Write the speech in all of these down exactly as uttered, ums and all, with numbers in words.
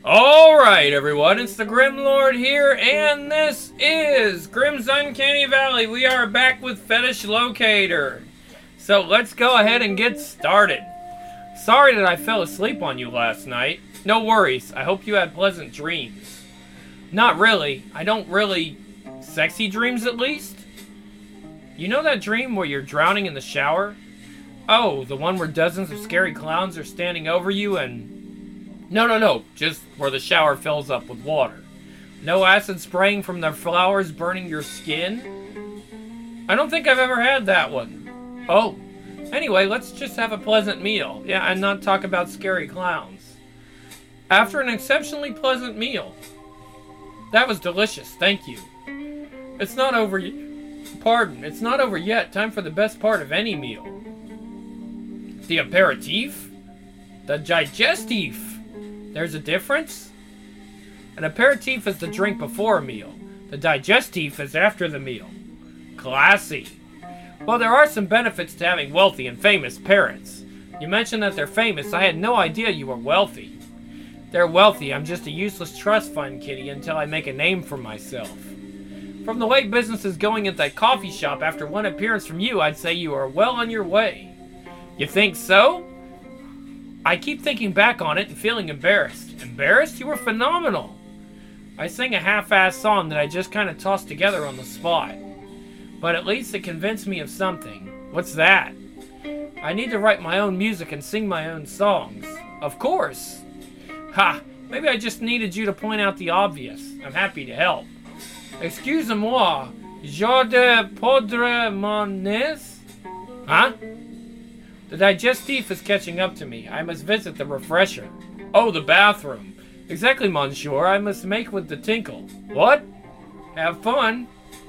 Alright everyone, it's the Grim Lord here, and this is Grim's Uncanny Valley. We are back with Fetish Locator. So let's go ahead and get started. Sorry that I fell asleep on you last night. No worries, I hope you had pleasant dreams. Not really, I don't really... Sexy dreams at least? You know that dream where you're drowning in the shower? Oh, the one where dozens of scary clowns are standing over you and... No, no, no, just where the shower fills up with water. No acid spraying from their flowers burning your skin? I don't think I've ever had that one. Oh, anyway, let's just have a pleasant meal. Yeah, and not talk about scary clowns. After an exceptionally pleasant meal. That was delicious, thank you. It's not over yet. Pardon, it's not over yet. Time for the best part of any meal. The aperitif? The digestif. There's a difference? An aperitif is the drink before a meal. The digestif is after the meal. Classy. Well, there are some benefits to having wealthy and famous parents. You mentioned that they're famous. I had no idea you were wealthy. They're wealthy. I'm just a useless trust fund kitty until I make a name for myself. From the way business is going at that coffee shop after one appearance from you, I'd say you are well on your way. You think so? I keep thinking back on it and feeling embarrassed. Embarrassed? You were phenomenal. I sang a half-assed song that I just kind of tossed together on the spot. But at least it convinced me of something. What's that? I need to write my own music and sing my own songs. Of course. Ha! Maybe I just needed you to point out the obvious. I'm happy to help. Excusez-moi. Je de poudre mon nez? Huh? The digestif is catching up to me. I must visit the refresher. Oh, the bathroom. Exactly, monsieur. I must make with the tinkle. What? Have fun.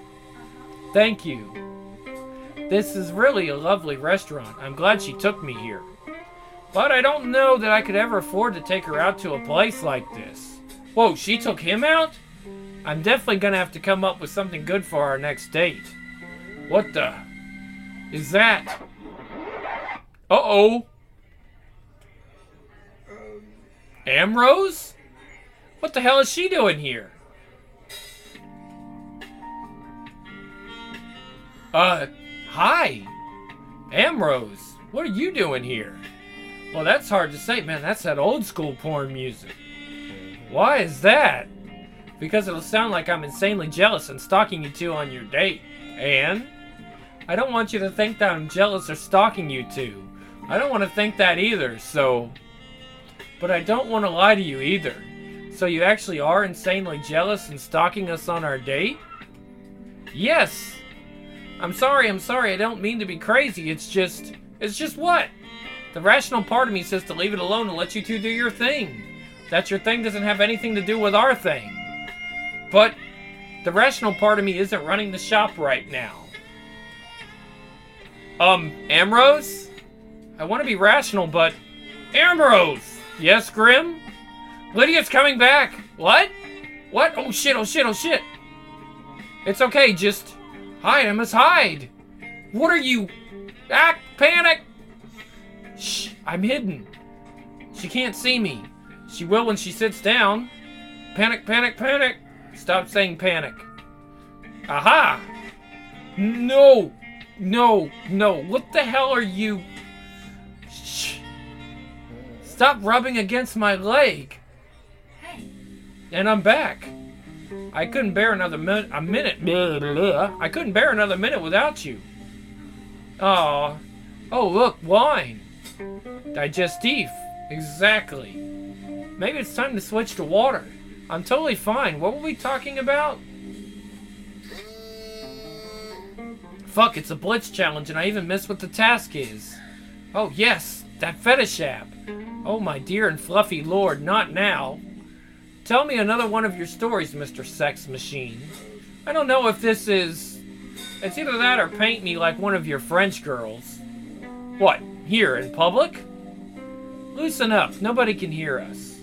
Thank you. This is really a lovely restaurant. I'm glad she took me here. But I don't know that I could ever afford to take her out to a place like this. Whoa, she took him out? I'm definitely gonna have to come up with something good for our next date. What the... is that? Uh-oh. Ambrose? What the hell is she doing here? Uh, hi. Ambrose, what are you doing here? Well, that's hard to say, man. That's that old school porn music. Why is that? Because it'll sound like I'm insanely jealous and stalking you two on your date. And? I don't want you to think that I'm jealous or stalking you two. I don't want to think that either, so... But I don't want to lie to you either. So you actually are insanely jealous and stalking us on our date? Yes! I'm sorry, I'm sorry, I don't mean to be crazy, it's just... It's just what? The rational part of me says to leave it alone and let you two do your thing. That your thing doesn't have anything to do with our thing. But the rational part of me isn't running the shop right now. Um, Ambrose? I want to be rational, but... Ambrose! Yes, Grim? Lydia's coming back! What? What? Oh shit, oh shit, oh shit! It's okay, just... Hide, I must hide! What are you... Ah, panic! Shh, I'm hidden. She can't see me. She will when she sits down. Panic, panic, panic! Stop saying panic. Aha! No! No, no, what the hell are you... Shh. Stop rubbing against my leg. Hey. And I'm back. I couldn't bear another minute. A minute. I couldn't bear another minute without you. Aw. Oh, look, wine. Digestif. Exactly. Maybe it's time to switch to water. I'm totally fine. What were we talking about? Fuck, it's a Blitz challenge and I even missed what the task is. Oh yes, that fetish app. Oh my dear and fluffy lord, not now. Tell me another one of your stories, Mister Sex Machine. I don't know if this is... It's either that or paint me like one of your French girls. What, here in public? Loosen up, nobody can hear us.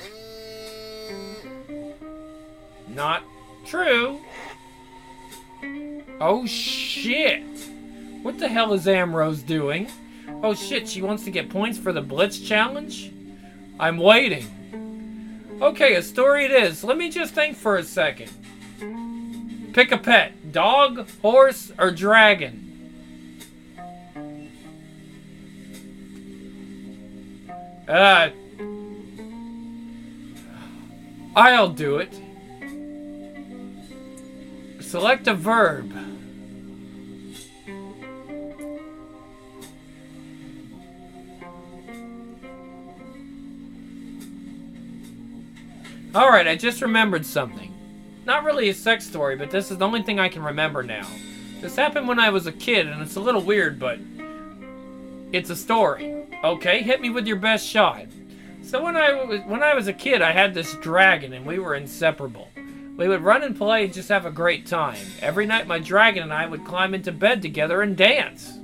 Not true. Oh shit! What the hell is Ambrose doing? Oh shit, she wants to get points for the Blitz challenge? I'm waiting. Okay, a story it is. Let me just think for a second. Pick a pet. Dog, horse, or dragon? Uh, I'll do it. Select a verb. Alright, I just remembered something. Not really a sex story, but this is the only thing I can remember now. This happened when I was a kid, and it's a little weird, but it's a story. Okay, hit me with your best shot. So when I was when I was a kid, I had this dragon, and we were inseparable. We would run and play and just have a great time. Every night, my dragon and I would climb into bed together and dance.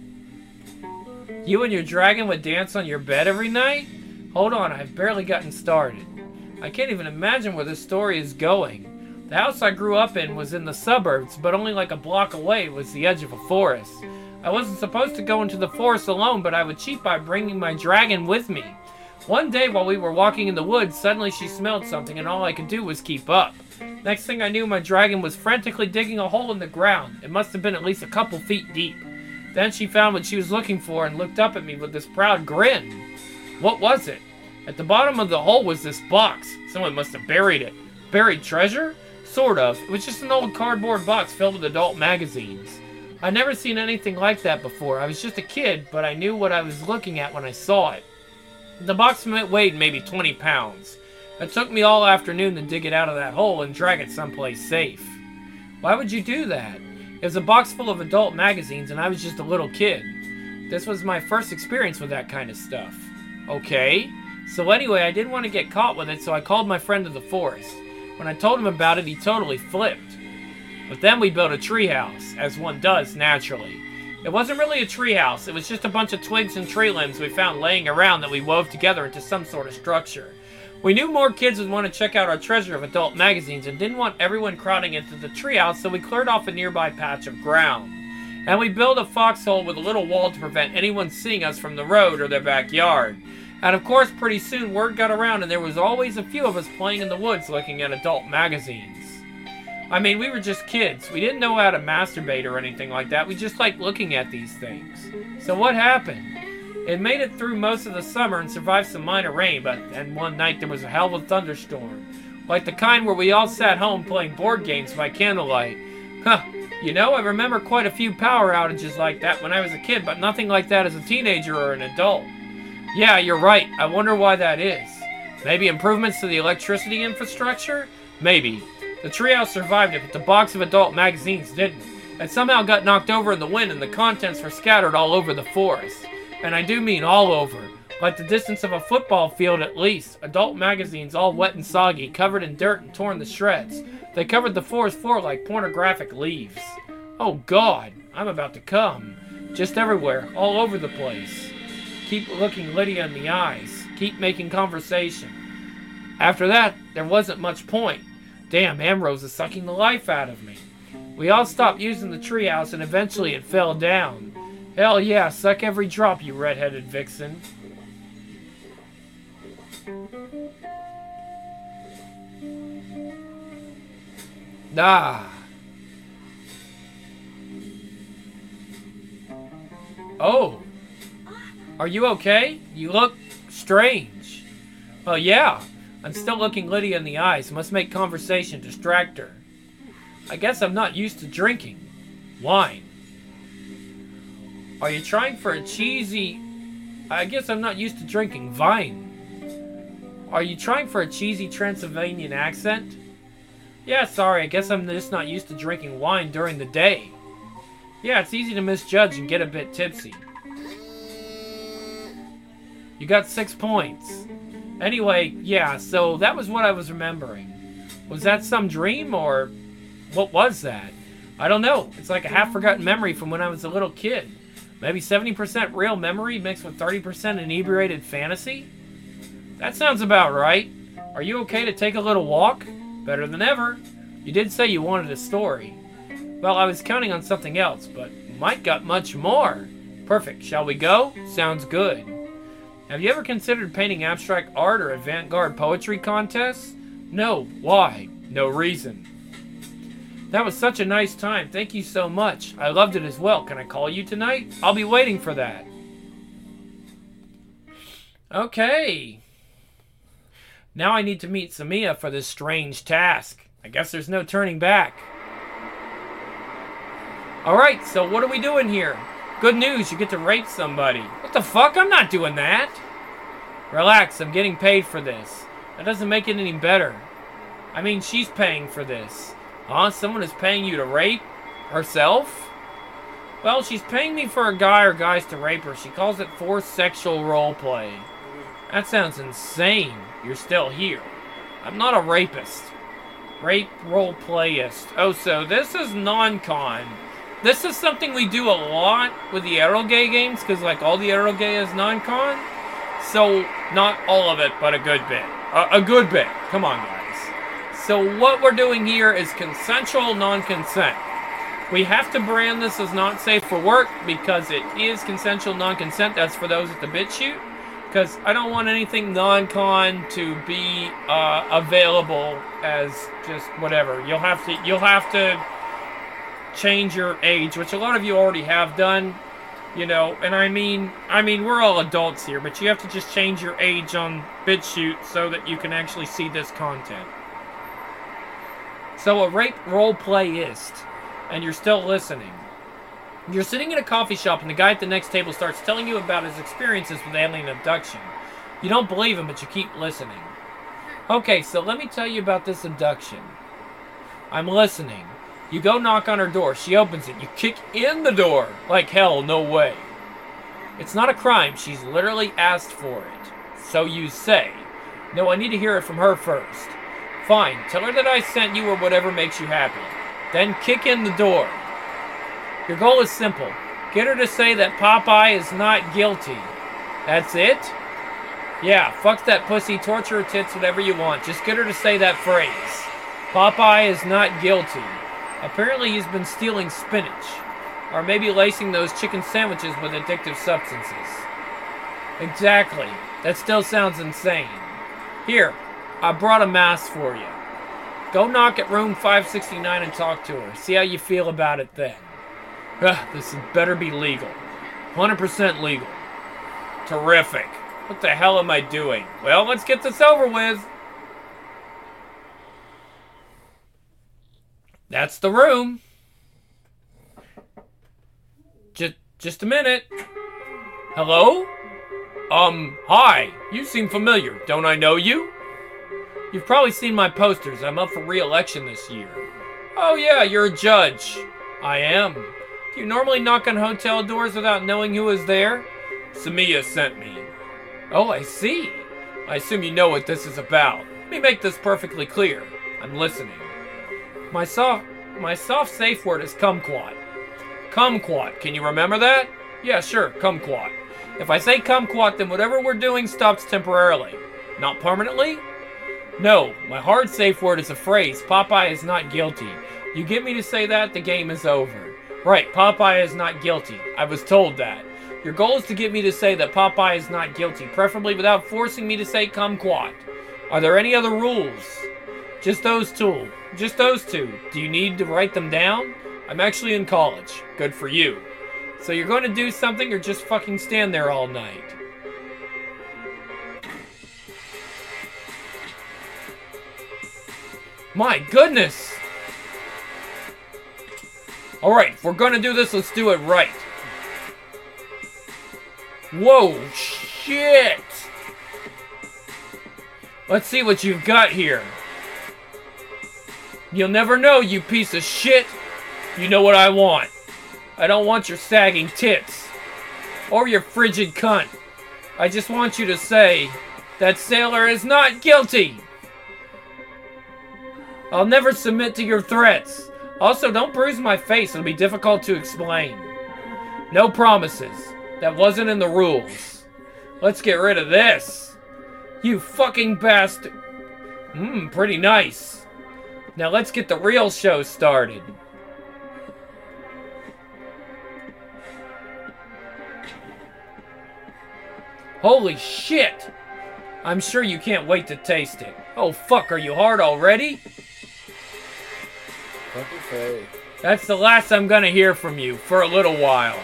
You and your dragon would dance on your bed every night? Hold on, I've barely gotten started. I can't even imagine where this story is going. The house I grew up in was in the suburbs, but only like a block away was the edge of a forest. I wasn't supposed to go into the forest alone, but I would cheat by bringing my dragon with me. One day while we were walking in the woods, suddenly she smelled something and all I could do was keep up. Next thing I knew, my dragon was frantically digging a hole in the ground. It must have been at least a couple feet deep. Then she found what she was looking for and looked up at me with this proud grin. What was it? At the bottom of the hole was this box. Someone must have buried it. Buried treasure? Sort of. It was just an old cardboard box filled with adult magazines. I'd never seen anything like that before. I was just a kid, but I knew what I was looking at when I saw it. The box weighed maybe twenty pounds. It took me all afternoon to dig it out of that hole and drag it someplace safe. Why would you do that? It was a box full of adult magazines and I was just a little kid. This was my first experience with that kind of stuff. Okay. So anyway, I didn't want to get caught with it, so I called my friend to the forest. When I told him about it, he totally flipped. But then we built a treehouse, as one does naturally. It wasn't really a treehouse, it was just a bunch of twigs and tree limbs we found laying around that we wove together into some sort of structure. We knew more kids would want to check out our treasure of adult magazines and didn't want everyone crowding into the treehouse, so we cleared off a nearby patch of ground. And we built a foxhole with a little wall to prevent anyone seeing us from the road or their backyard. And of course, pretty soon word got around and there was always a few of us playing in the woods looking at adult magazines. I mean, we were just kids. We didn't know how to masturbate or anything like that. We just liked looking at these things. So what happened? It made it through most of the summer and survived some minor rain, but then one night there was a hell of a thunderstorm. Like the kind where we all sat home playing board games by candlelight. Huh, you know, I remember quite a few power outages like that when I was a kid, but nothing like that as a teenager or an adult. Yeah, you're right. I wonder why that is. Maybe improvements to the electricity infrastructure? Maybe. The treehouse survived it, but the box of adult magazines didn't. It somehow got knocked over in the wind and the contents were scattered all over the forest. And I do mean all over. Like the distance of a football field at least. Adult magazines all wet and soggy, covered in dirt and torn to shreds. They covered the forest floor like pornographic leaves. Oh God, I'm about to come. Just everywhere, all over the place. Keep looking Lydia in the eyes. Keep making conversation. After that, there wasn't much point. Damn, Ambrose is sucking the life out of me. We all stopped using the treehouse and eventually it fell down. Hell yeah, suck every drop, you red-headed vixen. Ah. Oh. Are you okay? You look strange. Well, yeah. I'm still looking Lydia in the eyes. Must make conversation, distract her. I guess I'm not used to drinking. Wine. Are you trying for a cheesy... I guess I'm not used to drinking. Vine. Are you trying for a cheesy Transylvanian accent? Yeah, sorry. I guess I'm just not used to drinking wine during the day. Yeah, it's easy to misjudge and get a bit tipsy. You got six points. Anyway, yeah, so that was what I was remembering. Was that some dream, or what was that? I don't know. It's like a half-forgotten memory from when I was a little kid. Maybe seventy percent real memory mixed with thirty percent inebriated fantasy? That sounds about right. Are you okay to take a little walk? Better than ever. You did say you wanted a story. Well, I was counting on something else, but Mike got much more. Perfect. Shall we go? Sounds good. Have you ever considered painting abstract art or avant-garde poetry contests? No. Why? No reason. That was such a nice time. Thank you so much. I loved it as well. Can I call you tonight? I'll be waiting for that. Okay. Now I need to meet Samiya for this strange task. I guess there's no turning back. Alright, so what are we doing here? Good news, you get to rape somebody. What the fuck? I'm not doing that. Relax, I'm getting paid for this. That doesn't make it any better. I mean, she's paying for this. Huh? Someone is paying you to rape herself? Well, she's paying me for a guy or guys to rape her. She calls it forced sexual roleplay. That sounds insane. You're still here. I'm not a rapist. Rape roleplayist. Oh, so this is non-con. This is something we do a lot with the Eroge games, because like all the Eroge is non-con. So, not all of it, but a good bit. A, a good bit. Come on, guys. So what we're doing here is consensual non-consent. We have to brand this as not safe for work because it is consensual non-consent. That's for those at the BitChute. Because I don't want anything non-con to be uh, available as just whatever. You'll have to you'll have to change your age, which a lot of you already have done. You know, and I mean, I mean, we're all adults here, but you have to just change your age on BitChute so that you can actually see this content. So a rape roleplayist, and you're still listening. You're sitting in a coffee shop, and the guy at the next table starts telling you about his experiences with alien abduction. You don't believe him, but you keep listening. Okay, so let me tell you about this abduction. I'm listening. You go knock on her door. She opens it. You kick in the door. Like hell, no way. It's not a crime. She's literally asked for it. So you say. No, I need to hear it from her first. Fine. Tell her that I sent you or whatever makes you happy. Then kick in the door. Your goal is simple. Get her to say that Popeye is not guilty. That's it? Yeah, fuck that pussy, torture her tits, whatever you want. Just get her to say that phrase. Popeye is not guilty. Apparently he's been stealing spinach. Or maybe lacing those chicken sandwiches with addictive substances. Exactly. That still sounds insane. Here, I brought a mask for you. Go knock at room five sixty-nine and talk to her. See how you feel about it then. Ugh, this better be legal. one hundred percent legal. Terrific. What the hell am I doing? Well, let's get this over with. That's the room. Just, just a minute. Hello? Um, hi. You seem familiar. Don't I know you? You've probably seen my posters. I'm up for re-election this year. Oh yeah, you're a judge. I am. Do you normally knock on hotel doors without knowing who is there? Samiya sent me. Oh, I see. I assume you know what this is about. Let me make this perfectly clear. I'm listening. My soft, my soft safe word is kumquat. Kumquat. Can you remember that? Yeah, sure. Kumquat. If I say kumquat, then whatever we're doing stops temporarily. Not permanently? No. My hard safe word is a phrase. Popeye is not guilty. You get me to say that, the game is over. Right. Popeye is not guilty. I was told that. Your goal is to get me to say that Popeye is not guilty, preferably without forcing me to say kumquat. Are there any other rules? Just those two. Just those two. Do you need to write them down? I'm actually in college. Good for you. So you're going to do something or just fucking stand there all night? My goodness! Alright, if we're going to do this, let's do it right. Whoa, shit! Let's see what you've got here. You'll never know, you piece of shit. You know what I want. I don't want your sagging tits. Or your frigid cunt. I just want you to say that Sailor is not guilty. I'll never submit to your threats. Also, don't bruise my face. It'll be difficult to explain. No promises. That wasn't in the rules. Let's get rid of this. You fucking bastard. Mmm, pretty nice. Now let's get the real show started. Holy shit! I'm sure you can't wait to taste it. Oh fuck, are you hard already? Fucking Faye. That's the last I'm gonna hear from you for a little while.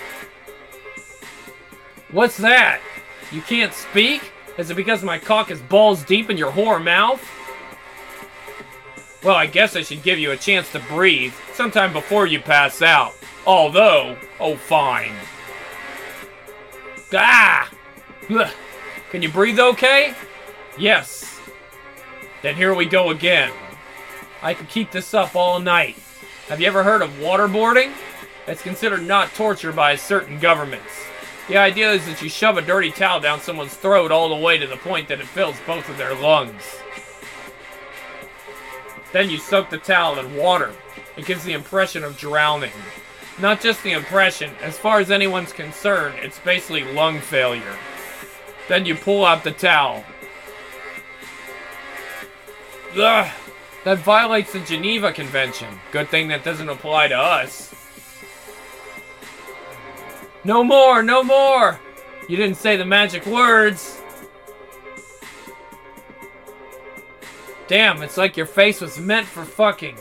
What's that? You can't speak? Is it because my cock is balls deep in your whore mouth? Well, I guess I should give you a chance to breathe sometime before you pass out. Although, oh fine. Ah! Ugh. Can you breathe okay? Yes. Then here we go again. I could keep this up all night. Have you ever heard of waterboarding? It's considered not torture by certain governments. The idea is that you shove a dirty towel down someone's throat all the way to the point that it fills both of their lungs. Then you soak the towel in water. It gives the impression of drowning. Not just the impression, as far as anyone's concerned, it's basically lung failure. Then you pull out the towel. Ugh, that violates the Geneva Convention. Good thing that doesn't apply to us. No more, no more! You didn't say the magic words. Damn, it's like your face was meant for fucking.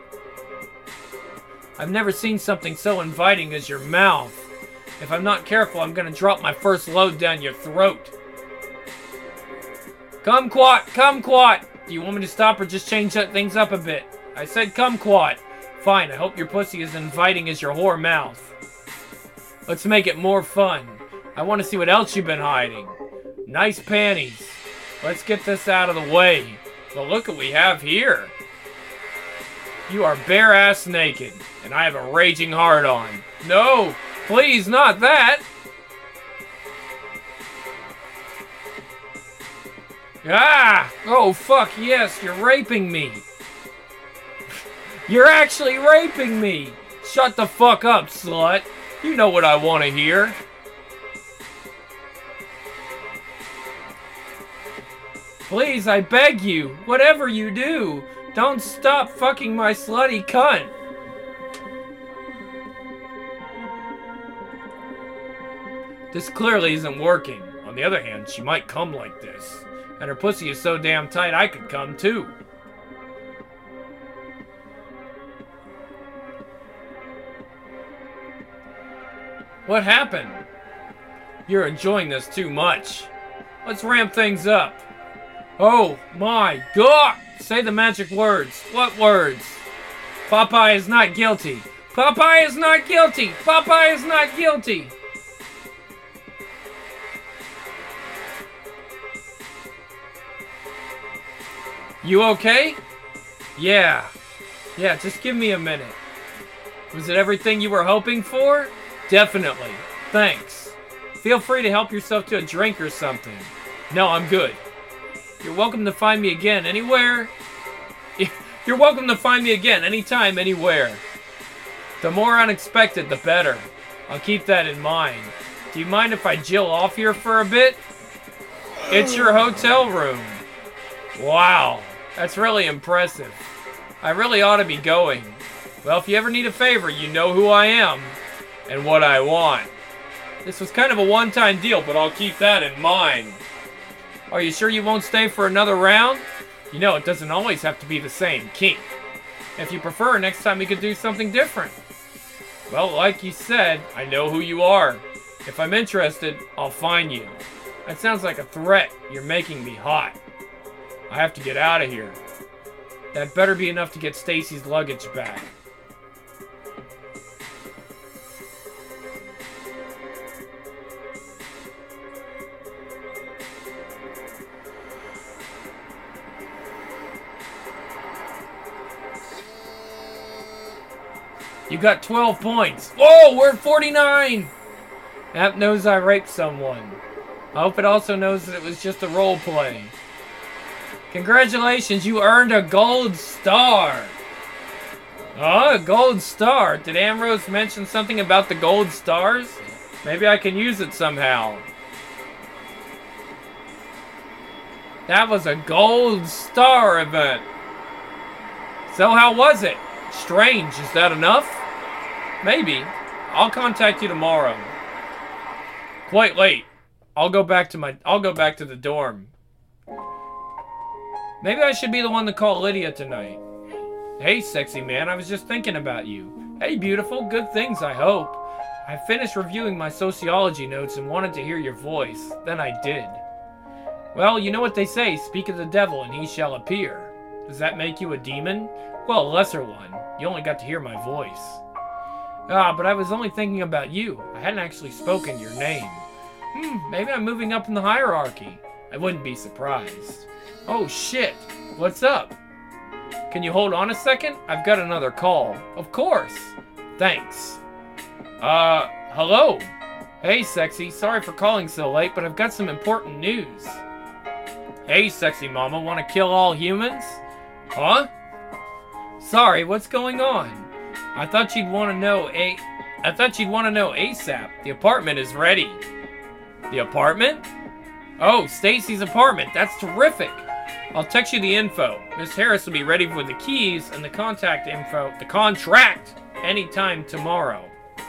I've never seen something so inviting as your mouth. If I'm not careful, I'm gonna drop my first load down your throat. Kumquat, kumquat! Do you want me to stop or just change that things up a bit? I said kumquat. Fine, I hope your pussy is inviting as your whore mouth. Let's make it more fun. I want to see what else you've been hiding. Nice panties. Let's get this out of the way. Well, look what we have here. You are bare-ass naked, and I have a raging hard-on. No, please, not that. Ah! Oh, fuck, yes, you're raping me. You're actually raping me. Shut the fuck up, slut. You know what I want to hear. Please, I beg you, whatever you do, don't stop fucking my slutty cunt. This clearly isn't working. On the other hand, she might come like this. And her pussy is so damn tight I could come too. What happened? You're enjoying this too much. Let's ramp things up. Oh my god! Say the magic words. What words? Popeye is not guilty. Popeye is not guilty. Popeye is not guilty. You okay? Yeah. Yeah, just give me a minute. Was it everything you were hoping for? Definitely. Thanks. Feel free to help yourself to a drink or something. No, I'm good. You're welcome to find me again anywhere. You're welcome to find me again anytime, anywhere. The more unexpected, the better. I'll keep that in mind. Do you mind if I jill off here for a bit? It's your hotel room. Wow, that's really impressive. I really ought to be going. Well, if you ever need a favor, you know who I am and what I want. This was kind of a one-time deal, but I'll keep that in mind. Are you sure you won't stay for another round? You know, it doesn't always have to be the same kink. If you prefer, next time we could do something different. Well, like you said, I know who you are. If I'm interested, I'll find you. That sounds like a threat. You're making me hot. I have to get out of here. That better be enough to get Stacy's luggage back. You got twelve points. Whoa, we're at forty-nine! App knows I raped someone. I hope it also knows that it was just a role play. Congratulations, you earned a gold star. Oh, a gold star. Did Ambrose mention something about the gold stars? Maybe I can use it somehow. That was a gold star event. So how was it? Strange, is that enough? Maybe. I'll contact you tomorrow. Quite late. I'll go back to my I'll go back to the dorm. Maybe I should be the one to call Lydia tonight. Hey, sexy man, I was just thinking about you. Hey, beautiful, good things, I hope. I finished reviewing my sociology notes and wanted to hear your voice. Then I did. Well, you know what they say, speak of the devil and he shall appear. Does that make you a demon? Well, a lesser one. You only got to hear my voice. Ah, but I was only thinking about you. I hadn't actually spoken your name. Hmm, maybe I'm moving up in the hierarchy. I wouldn't be surprised. Oh, shit. What's up? Can you hold on a second? I've got another call. Of course. Thanks. Uh, hello? Hey, sexy. Sorry for calling so late, but I've got some important news. Hey, sexy mama. Want to kill all humans? Huh? Sorry, what's going on? I thought you'd want to know a... I thought you'd want to know ASAP. The apartment is ready. The apartment? Oh, Stacy's apartment. That's terrific. I'll text you the info. Miss Harris will be ready with the keys and the contact info, the contract, anytime tomorrow.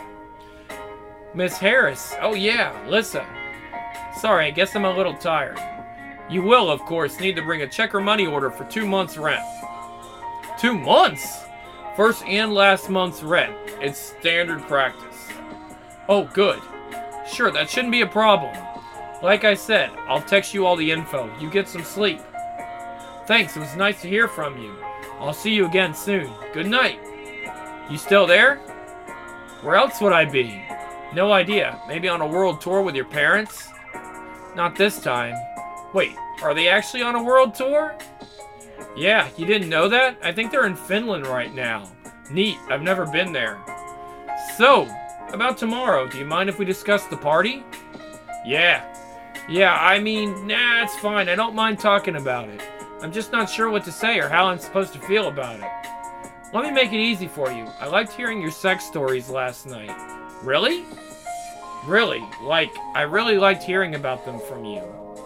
Miss Harris. Oh yeah, Lissa. Sorry, I guess I'm a little tired. You will, of course, need to bring a check or money order for two months' rent. Two months? First and last month's rent. It's standard practice. Oh, good. Sure, that shouldn't be a problem. Like I said, I'll text you all the info. You get some sleep. Thanks, it was nice to hear from you. I'll see you again soon. Good night. You still there? Where else would I be? No idea. Maybe on a world tour with your parents? Not this time. Wait, are they actually on a world tour? Yeah, you didn't know that? I think they're in Finland right now. Neat, I've never been there. So, about tomorrow, do you mind if we discuss the party? Yeah. Yeah, I mean, nah, it's fine. I don't mind talking about it. I'm just not sure what to say or how I'm supposed to feel about it. Let me make it easy for you. I liked hearing your sex stories last night. Really? Really, like, I really liked hearing about them from you.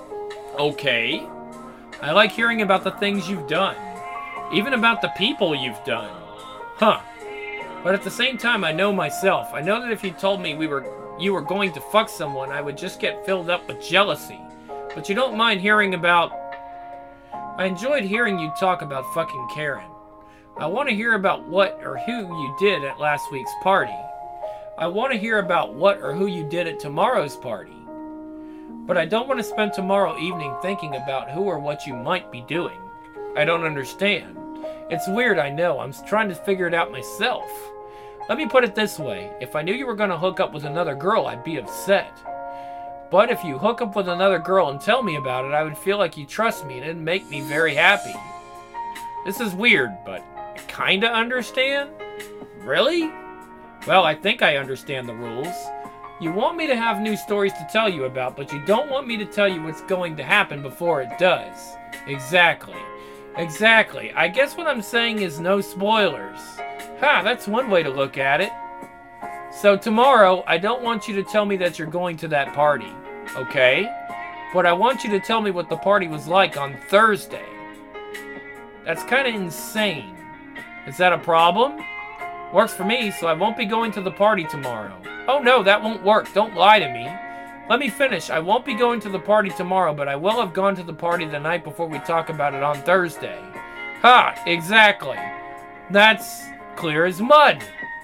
Okay. I like hearing about the things you've done. Even about the people you've done. Huh. But at the same time, I know myself. I know that if you told me we were you were going to fuck someone, I would just get filled up with jealousy. But you don't mind hearing about... I enjoyed hearing you talk about fucking Karen. I want to hear about what or who you did at last week's party. I want to hear about what or who you did at tomorrow's party. But I don't want to spend tomorrow evening thinking about who or what you might be doing. I don't understand. It's weird, I know. I'm trying to figure it out myself. Let me put it this way. If I knew you were going to hook up with another girl, I'd be upset. But if you hook up with another girl and tell me about it, I would feel like you trust me and it'd make me very happy. This is weird, but I kinda understand? Really? Well, I think I understand the rules. You want me to have new stories to tell you about, but you don't want me to tell you what's going to happen before it does. Exactly. Exactly. I guess what I'm saying is no spoilers. Ha, that's one way to look at it. So tomorrow, I don't want you to tell me that you're going to that party, okay? But I want you to tell me what the party was like on Thursday. That's kind of insane. Is that a problem? Works for me, so I won't be going to the party tomorrow. Oh no, that won't work. Don't lie to me. Let me finish. I won't be going to the party tomorrow, but I will have gone to the party the night before we talk about it on Thursday. Ha, exactly. That's clear as mud.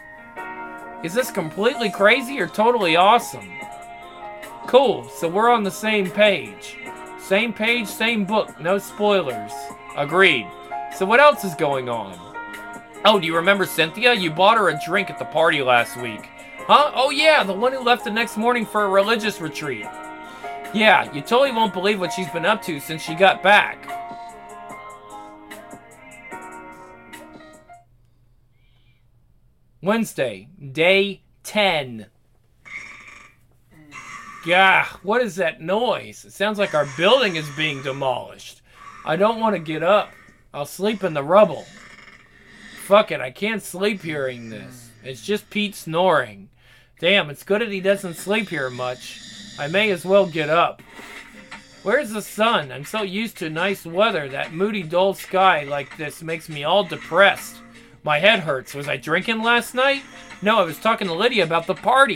Is this completely crazy or totally awesome? Cool, so we're on the same page. Same page, same book, no spoilers. Agreed. So what else is going on? Oh, do you remember Cynthia? You bought her a drink at the party last week. Huh? Oh yeah, the one who left the next morning for a religious retreat. Yeah, you totally won't believe what she's been up to since she got back. Wednesday, day ten. Gah, what is that noise? It sounds like our building is being demolished. I don't want to get up. I'll sleep in the rubble. Fuck it, I can't sleep hearing this. It's just Pete snoring. Damn, it's good that he doesn't sleep here much. I may as well get up. Where's the sun? I'm so used to nice weather. That moody, dull sky like this makes me all depressed. My head hurts. Was I drinking last night? No, I was talking to Lydia about the party.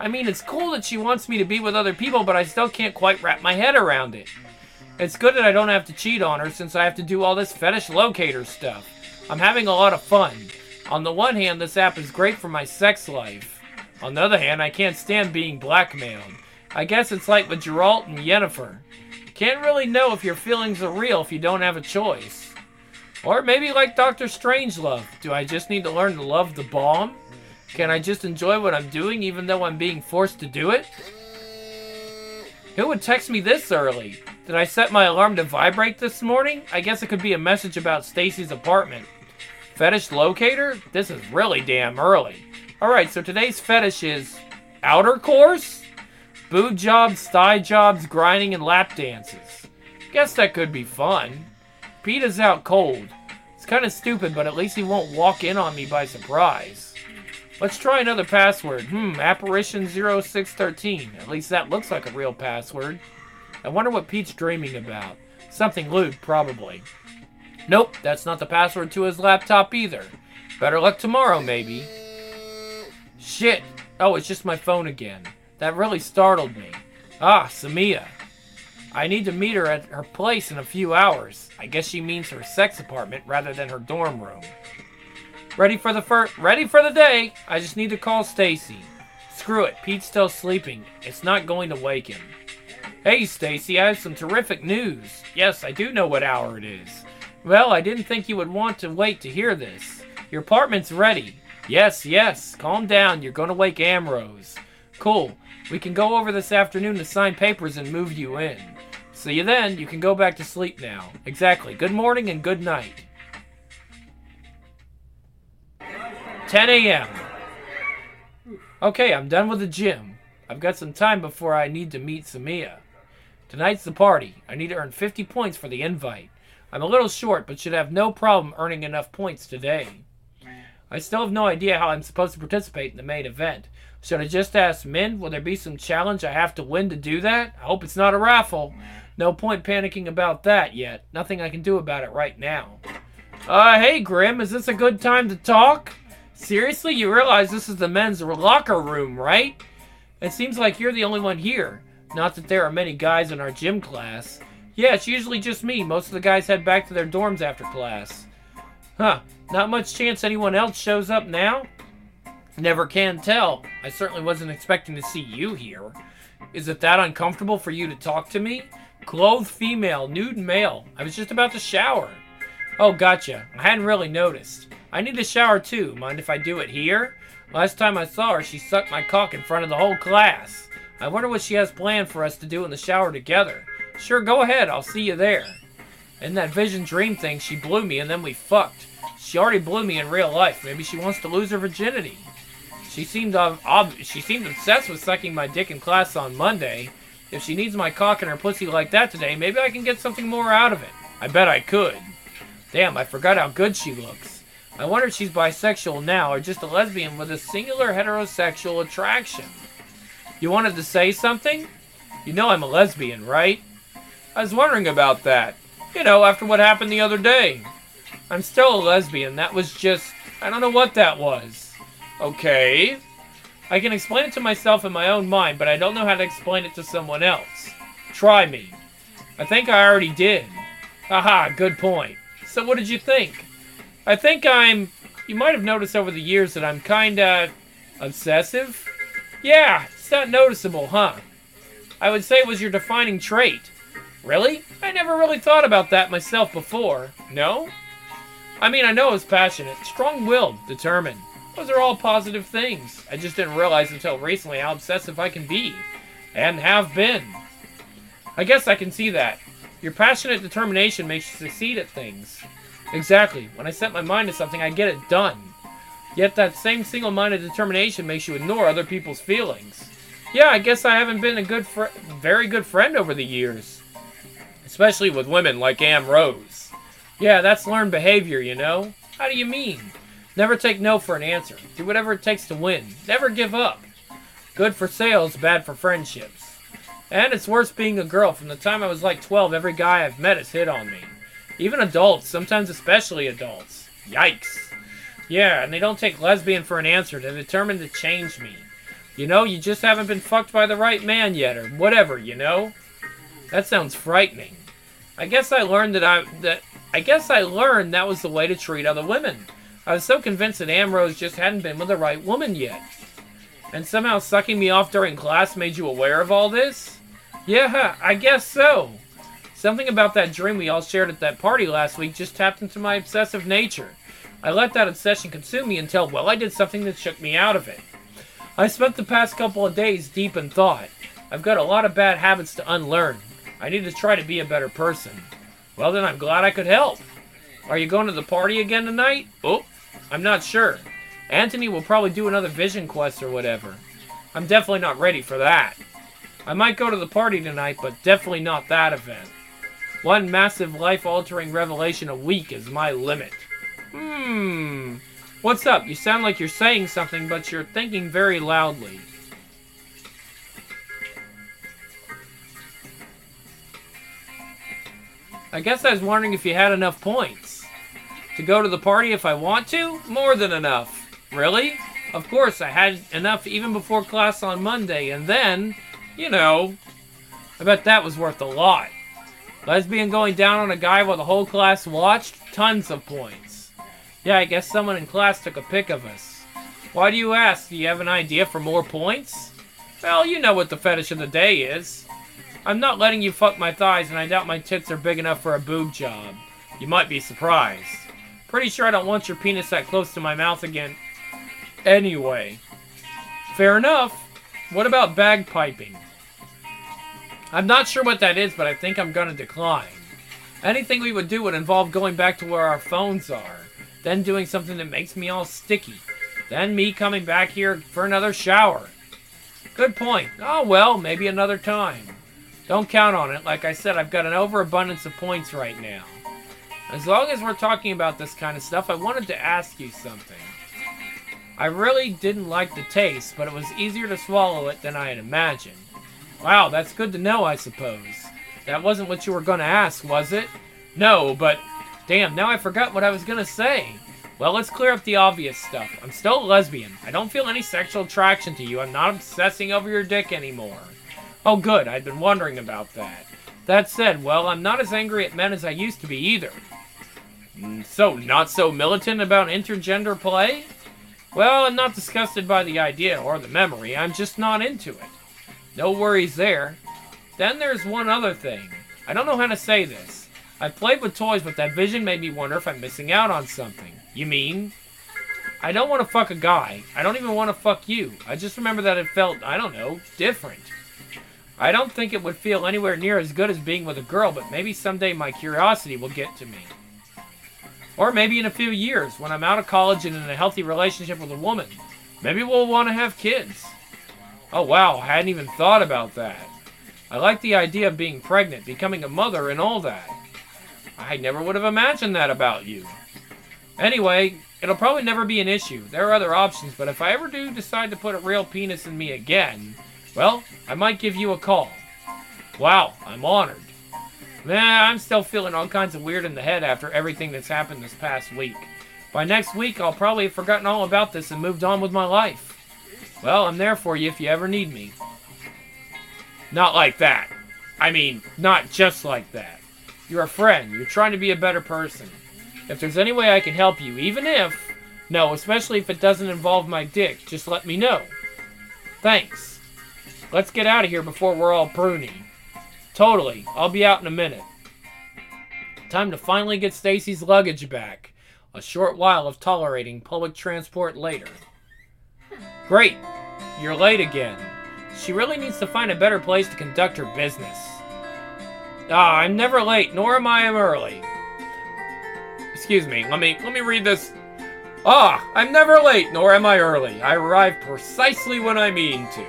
I mean, it's cool that she wants me to be with other people, but I still can't quite wrap my head around it. It's good that I don't have to cheat on her since I have to do all this fetish locator stuff. I'm having a lot of fun. On the one hand, this app is great for my sex life. On the other hand, I can't stand being blackmailed. I guess it's like with Geralt and Yennefer. Can't really know if your feelings are real if you don't have a choice. Or maybe like Doctor Strangelove. Do I just need to learn to love the bomb? Can I just enjoy what I'm doing even though I'm being forced to do it? Who would text me this early? Did I set my alarm to vibrate this morning? I guess it could be a message about Stacy's apartment. Fetish locator? This is really damn early. Alright, so today's fetish is outer course? Boob jobs, thigh jobs, grinding, and lap dances. Guess that could be fun. Pete is out cold. It's kind of stupid, but at least he won't walk in on me by surprise. Let's try another password. Hmm, apparition zero six one three. At least that looks like a real password. I wonder what Pete's dreaming about. Something lewd, probably. Nope, that's not the password to his laptop either. Better luck tomorrow, maybe. Shit. Oh, it's just my phone again. That really startled me. Ah, Samia. I need to meet her at her place in a few hours. I guess she means her sex apartment rather than her dorm room. Ready for the fir- Ready for the day. I just need to call Stacy. Screw it, Pete's still sleeping. It's not going to wake him. Hey, Stacy, I have some terrific news. Yes, I do know what hour it is. Well, I didn't think you would want to wait to hear this. Your apartment's ready. Yes, yes. Calm down. You're going to wake Amrose. Cool. We can go over this afternoon to sign papers and move you in. See you then. You can go back to sleep now. Exactly. Good morning and good night. ten a.m. Okay, I'm done with the gym. I've got some time before I need to meet Samia. Tonight's the party. I need to earn fifty points for the invite. I'm a little short, but should have no problem earning enough points today. I still have no idea how I'm supposed to participate in the main event. Should I just ask Min? Will there be some challenge I have to win to do that? I hope it's not a raffle. No point panicking about that yet. Nothing I can do about it right now. Uh, hey Grim, is this a good time to talk? Seriously, you realize this is the men's locker room, right? It seems like you're the only one here. Not that there are many guys in our gym class. Yeah, it's usually just me. Most of the guys head back to their dorms after class. Huh, not much chance anyone else shows up now? Never can tell. I certainly wasn't expecting to see you here. Is it that uncomfortable for you to talk to me? Clothed female, nude male. I was just about to shower. Oh, gotcha. I hadn't really noticed. I need to shower too. Mind if I do it here? Last time I saw her, she sucked my cock in front of the whole class. I wonder what she has planned for us to do in the shower together. Sure, go ahead. I'll see you there. In that vision dream thing, she blew me and then we fucked. She already blew me in real life. Maybe she wants to lose her virginity. She seemed ob ob she seemed obsessed with sucking my dick in class on Monday. If she needs my cock and her pussy like that today, maybe I can get something more out of it. I bet I could. Damn, I forgot how good she looks. I wonder if she's bisexual now or just a lesbian with a singular heterosexual attraction. You wanted to say something? You know I'm a lesbian, right? I was wondering about that. You know, after what happened the other day. I'm still a lesbian. That was just... I don't know what that was. Okay. I can explain it to myself in my own mind, but I don't know how to explain it to someone else. Try me. I think I already did. Haha, good point. So what did you think? I think I'm... You might have noticed over the years that I'm kinda... obsessive? Yeah, it's not noticeable, huh? I would say it was your defining trait. Really? I never really thought about that myself before. No? I mean, I know I was passionate, strong-willed, determined. Those are all positive things. I just didn't realize until recently how obsessive I can be. And have been. I guess I can see that. Your passionate determination makes you succeed at things. Exactly. When I set my mind to something, I get it done. Yet that same single-minded determination makes you ignore other people's feelings. Yeah, I guess I haven't been a good fr- very good friend over the years. Especially with women like Amrose. Yeah, that's learned behavior, you know? How do you mean? Never take no for an answer. Do whatever it takes to win. Never give up. Good for sales, bad for friendships. And it's worse being a girl. From the time I was like twelve, every guy I've met has hit on me. Even adults, sometimes especially adults. Yikes. Yeah, and they don't take lesbian for an answer. They're determined to change me. You know, you just haven't been fucked by the right man yet, or whatever, you know? That sounds frightening. I guess I learned that I... that I guess I learned that was the way to treat other women. I was so convinced that Ambrose just hadn't been with the right woman yet. And somehow sucking me off during class made you aware of all this? Yeah, I guess so. Something about that dream we all shared at that party last week just tapped into my obsessive nature. I let that obsession consume me until, well, I did something that shook me out of it. I spent the past couple of days deep in thought. I've got a lot of bad habits to unlearn. I need to try to be a better person. Well, then I'm glad I could help. Are you going to the party again tonight? Oh, I'm not sure. Anthony will probably do another vision quest or whatever. I'm definitely not ready for that. I might go to the party tonight, but definitely not that event. One massive life-altering revelation a week is my limit. Hmm. What's up? You sound like you're saying something, but you're thinking very loudly. I guess I was wondering if you had enough points. To go to the party if I want to? More than enough. Really? Of course, I had enough even before class on Monday, and then, you know, I bet that was worth a lot. Lesbian going down on a guy while the whole class watched? Tons of points. Yeah, I guess someone in class took a pic of us. Why do you ask? Do you have an idea for more points? Well, you know what the fetish of the day is. I'm not letting you fuck my thighs, and I doubt my tits are big enough for a boob job. You might be surprised. Pretty sure I don't want your penis that close to my mouth again. Anyway. Fair enough. What about bagpiping? I'm not sure what that is, but I think I'm gonna decline. Anything we would do would involve going back to where our phones are, then doing something that makes me all sticky, then me coming back here for another shower. Good point. Oh well, maybe another time. Don't count on it. Like I said, I've got an overabundance of points right now. As long as we're talking about this kind of stuff, I wanted to ask you something. I really didn't like the taste, but it was easier to swallow it than I had imagined. Wow, that's good to know, I suppose. That wasn't what you were going to ask, was it? No, but... Damn, now I forgot what I was going to say. Well, let's clear up the obvious stuff. I'm still a lesbian. I don't feel any sexual attraction to you. I'm not obsessing over your dick anymore. Oh, good. I'd been wondering about that. That said, well, I'm not as angry at men as I used to be either. So, not so militant about intergender play? Well, I'm not disgusted by the idea or the memory. I'm just not into it. No worries there. Then there's one other thing. I don't know how to say this. I played with toys, but that vision made me wonder if I'm missing out on something. You mean? I don't want to fuck a guy. I don't even want to fuck you. I just remember that it felt, I don't know, different. I don't think it would feel anywhere near as good as being with a girl, but maybe someday my curiosity will get to me. Or maybe in a few years, when I'm out of college and in a healthy relationship with a woman. Maybe we'll want to have kids. Oh wow, I hadn't even thought about that. I like the idea of being pregnant, becoming a mother, and all that. I never would have imagined that about you. Anyway, it'll probably never be an issue. There are other options, but if I ever do decide to put a real penis in me again, well, I might give you a call. Wow, I'm honored. Man, I'm still feeling all kinds of weird in the head after everything that's happened this past week. By next week, I'll probably have forgotten all about this and moved on with my life. Well, I'm there for you if you ever need me. Not like that. I mean, not just like that. You're a friend. You're trying to be a better person. If there's any way I can help you, even if... No, especially if it doesn't involve my dick, just let me know. Thanks. Let's get out of here before we're all pruny. Totally. I'll be out in a minute. Time to finally get Stacy's luggage back. A short while of tolerating public transport later. Great. You're late again. She really needs to find a better place to conduct her business. Ah, I'm never late, nor am I early. Excuse me, let me let me read this. Ah, I'm never late, nor am I early. I arrive precisely when I mean to.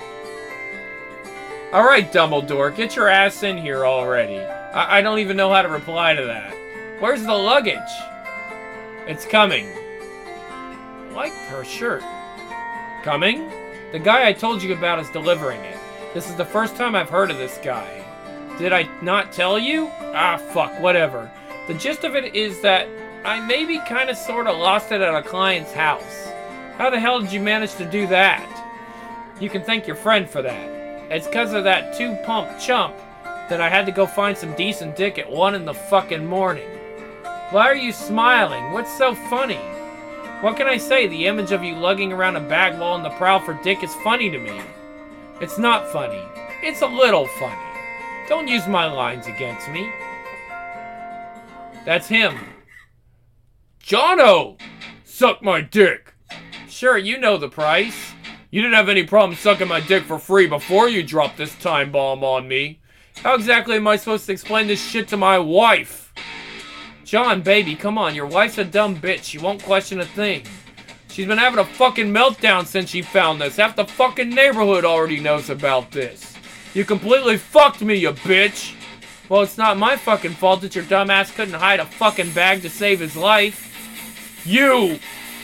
Alright, Dumbledore, get your ass in here already. I, I don't even know how to reply to that. Where's the luggage? It's coming. I like her shirt. Coming? The guy I told you about is delivering it. This is the first time I've heard of this guy. Did I not tell you? Ah, fuck, whatever. The gist of it is that I maybe kind of sort of lost it at a client's house. How the hell did you manage to do that? You can thank your friend for that. It's because of that two-pump chump that I had to go find some decent dick at one in the fucking morning. Why are you smiling? What's so funny? What can I say? The image of you lugging around a bag while on the prowl for dick is funny to me. It's not funny. It's a little funny. Don't use my lines against me. That's him. Jono! Suck my dick. Sure, you know the price. You didn't have any problem sucking my dick for free before you dropped this time bomb on me. How exactly am I supposed to explain this shit to my wife? John, baby, come on. Your wife's a dumb bitch. She won't question a thing. She's been having a fucking meltdown since she found this. Half the fucking neighborhood already knows about this. You completely fucked me, you bitch. Well, it's not my fucking fault that your dumbass couldn't hide a fucking bag to save his life. You!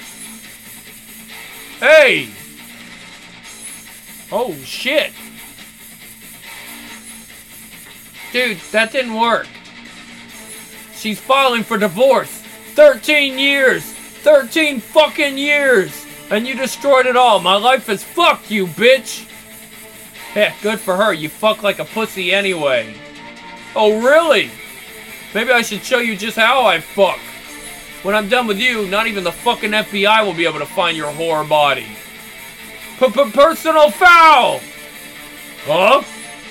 Hey! Oh, shit. Dude, that didn't work. She's filing for divorce. thirteen years. thirteen fucking years. And you destroyed it all. My life is fucked, you bitch. Heck, good for her. You fuck like a pussy anyway. Oh, really? Maybe I should show you just how I fuck. When I'm done with you, not even the fucking F B I will be able to find your whore body. P-p-personal foul! Huh?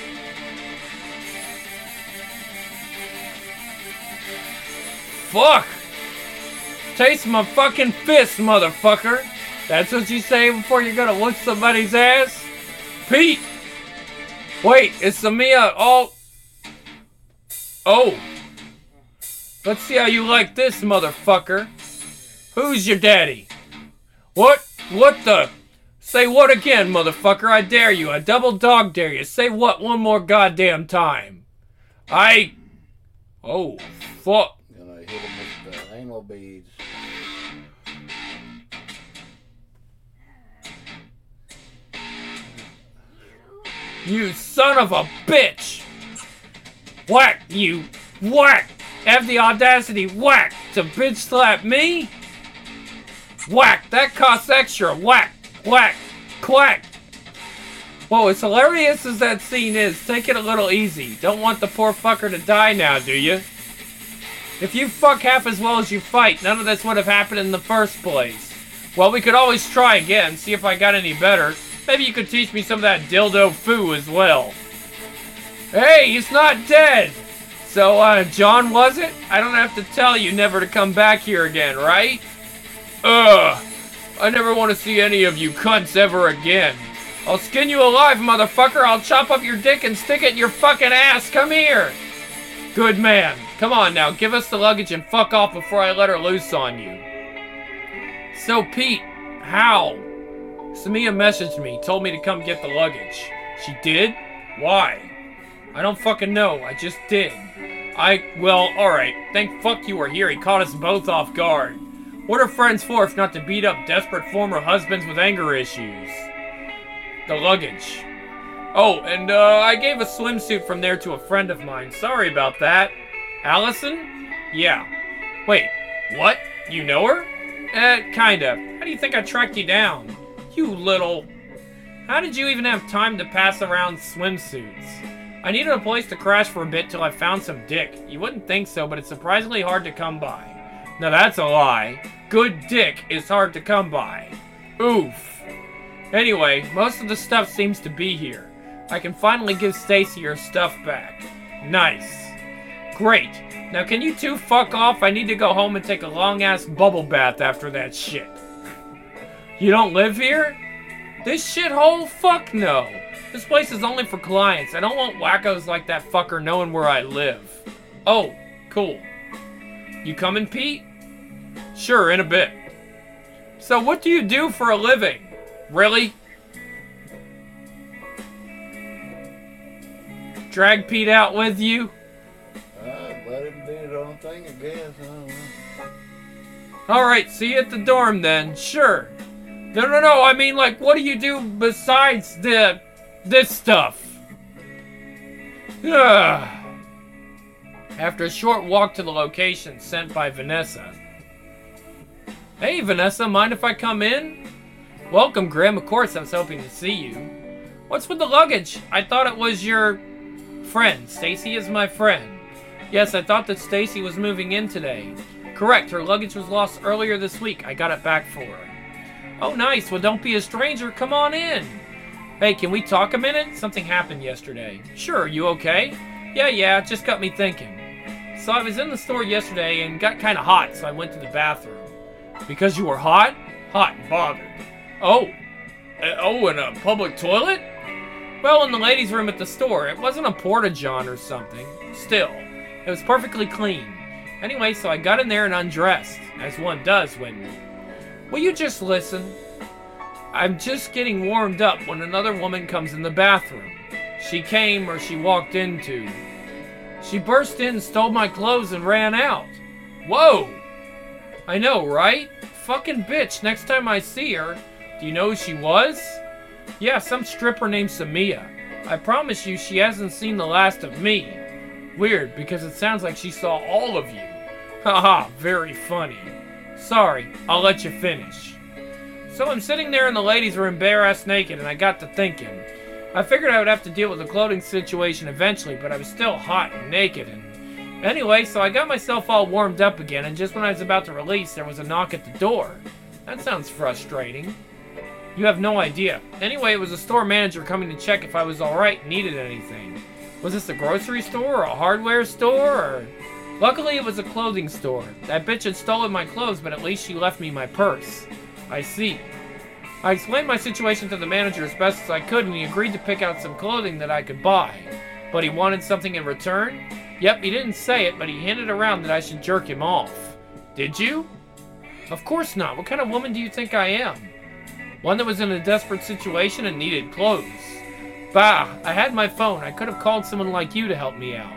Fuck! Taste my fucking fist, motherfucker! That's what you say before you're gonna whoop somebody's ass? Pete! Wait, it's Samia all... Oh. Let's see how you like this, motherfucker. Who's your daddy? What? What the? Say what again, motherfucker? I dare you. I double dog dare you. Say what one more goddamn time. I... Oh, fuck. Gonna hit him with the anal beads. You son of a bitch! Whack, you! Whack! Have the audacity, whack! To bitch slap me? Whack! That costs extra! Whack! Whack! Quack! Whoa, as hilarious as that scene is, take it a little easy. Don't want the poor fucker to die now, do you? If you fuck half as well as you fight, none of this would have happened in the first place. Well, we could always try again, see if I got any better. Maybe you could teach me some of that dildo foo as well. Hey, he's not dead! So, uh, John was it? I don't have to tell you never to come back here again, right? Ugh! I never want to see any of you cunts ever again. I'll skin you alive, motherfucker! I'll chop up your dick and stick it in your fucking ass! Come here! Good man. Come on now, give us the luggage and fuck off before I let her loose on you. So, Pete, how? Samia messaged me, told me to come get the luggage. She did? Why? I don't fucking know, I just did. I, well, alright. Thank fuck you were here, he caught us both off guard. What are friends for if not to beat up desperate former husbands with anger issues? The luggage. Oh, and uh, I gave a swimsuit from there to a friend of mine. Sorry about that. Allison? Yeah. Wait, what? You know her? Eh, kinda. How do you think I tracked you down? You little... How did you even have time to pass around swimsuits? I needed a place to crash for a bit till I found some dick. You wouldn't think so, but it's surprisingly hard to come by. Now that's a lie. Good dick is hard to come by. Oof. Anyway, most of the stuff seems to be here. I can finally give Stacy her stuff back. Nice. Great. Now can you two fuck off? I need to go home and take a long-ass bubble bath after that shit. You don't live here? This shithole? Fuck no. This place is only for clients. I don't want wackos like that fucker knowing where I live. Oh, cool. You coming, Pete? Sure, in a bit. So what do you do for a living? Really? Drag Pete out with you? Uh, let him do his own thing, I guess. I don't know. Alright, see you at the dorm then. Sure. No, no, no, I mean, like, what do you do besides the... this stuff? Ugh. After a short walk to the location sent by Vanessa. Hey, Vanessa, mind if I come in? Welcome, Grim. Of course I was hoping to see you. What's with the luggage? I thought it was your friend. Stacy is my friend. Yes, I thought that Stacy was moving in today. Correct, her luggage was lost earlier this week. I got it back for her. Oh, nice. Well, don't be a stranger. Come on in. Hey, can we talk a minute? Something happened yesterday. Sure, you okay? Yeah, yeah, it just got me thinking. So I was in the store yesterday and got kind of hot, so I went to the bathroom. Because you were hot? Hot and bothered. Oh. Uh, oh, in a public toilet? Well, in the ladies' room at the store. It wasn't a porta-john or something. Still, it was perfectly clean. Anyway, so I got in there and undressed, as one does when... Will you just listen? I'm just getting warmed up when another woman comes in the bathroom. She came or she walked into. She burst in, stole my clothes, and ran out. Whoa! I know, right? Fucking bitch, next time I see her. Do you know who she was? Yeah, some stripper named Samia. I promise you she hasn't seen the last of me. Weird, because it sounds like she saw all of you. Haha, very funny. Sorry, I'll let you finish. So I'm sitting there in the ladies' room bare-ass naked, and I got to thinking. I figured I would have to deal with the clothing situation eventually, but I was still hot and naked, and... Anyway, so I got myself all warmed up again, and just when I was about to release, there was a knock at the door. That sounds frustrating. You have no idea. Anyway, it was a store manager coming to check if I was alright and needed anything. Was this a grocery store or a hardware store or... Luckily, it was a clothing store. That bitch had stolen my clothes, but at least she left me my purse. I see. I explained my situation to the manager as best as I could, and he agreed to pick out some clothing that I could buy. But he wanted something in return? Yep, he didn't say it, but he hinted around that I should jerk him off. Did you? Of course not. What kind of woman do you think I am? One that was in a desperate situation and needed clothes. Bah, I had my phone. I could have called someone like you to help me out.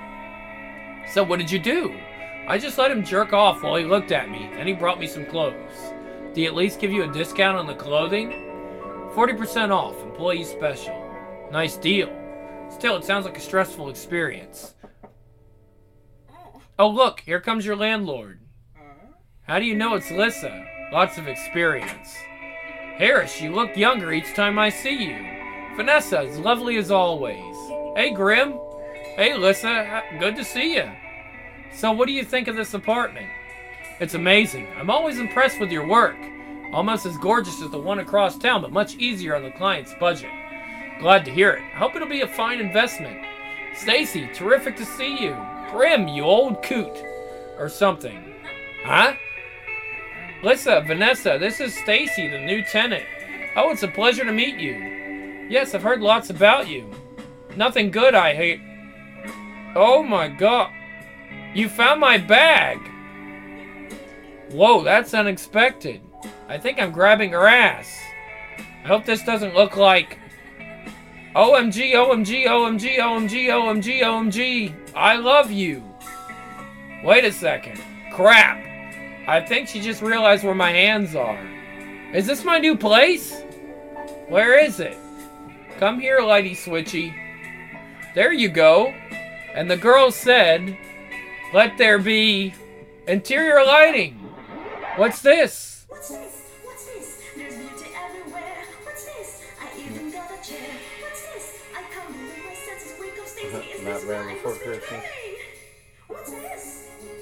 So what did you do? I just let him jerk off while he looked at me, and he brought me some clothes. Did he at least give you a discount on the clothing? forty percent off, employee special. Nice deal. Still, it sounds like a stressful experience. Oh look, here comes your landlord. How do you know it's Lissa? Lots of experience. Harris, you look younger each time I see you. Vanessa, as lovely as always. Hey, Grim. Hey, Lissa. Good to see you. So, what do you think of this apartment? It's amazing. I'm always impressed with your work. Almost as gorgeous as the one across town, but much easier on the client's budget. Glad to hear it. I hope it'll be a fine investment. Stacy, terrific to see you. Grim, you old coot. Or something. Huh? Lissa, Vanessa, this is Stacy, the new tenant. Oh, it's a pleasure to meet you. Yes, I've heard lots about you. Nothing good, I hate. Oh my god. You found my bag. Whoa, that's unexpected. I think I'm grabbing her ass. I hope this doesn't look like... O M G, O M G, O M G, O M G, O M G, O M G. I love you. Wait a second. Crap. I think she just realized where my hands are. Is this my new place? Where is it? Come here, Lighty Switchy. There you go. And the girl said, let there be interior lighting. What's this? What's this? What's this? There's beauty everywhere. What's this? I even got a chair. What's this? I come with my senses. Wake up, Stacy. Is Not this bad mine? before What's Christmas. this? What's this?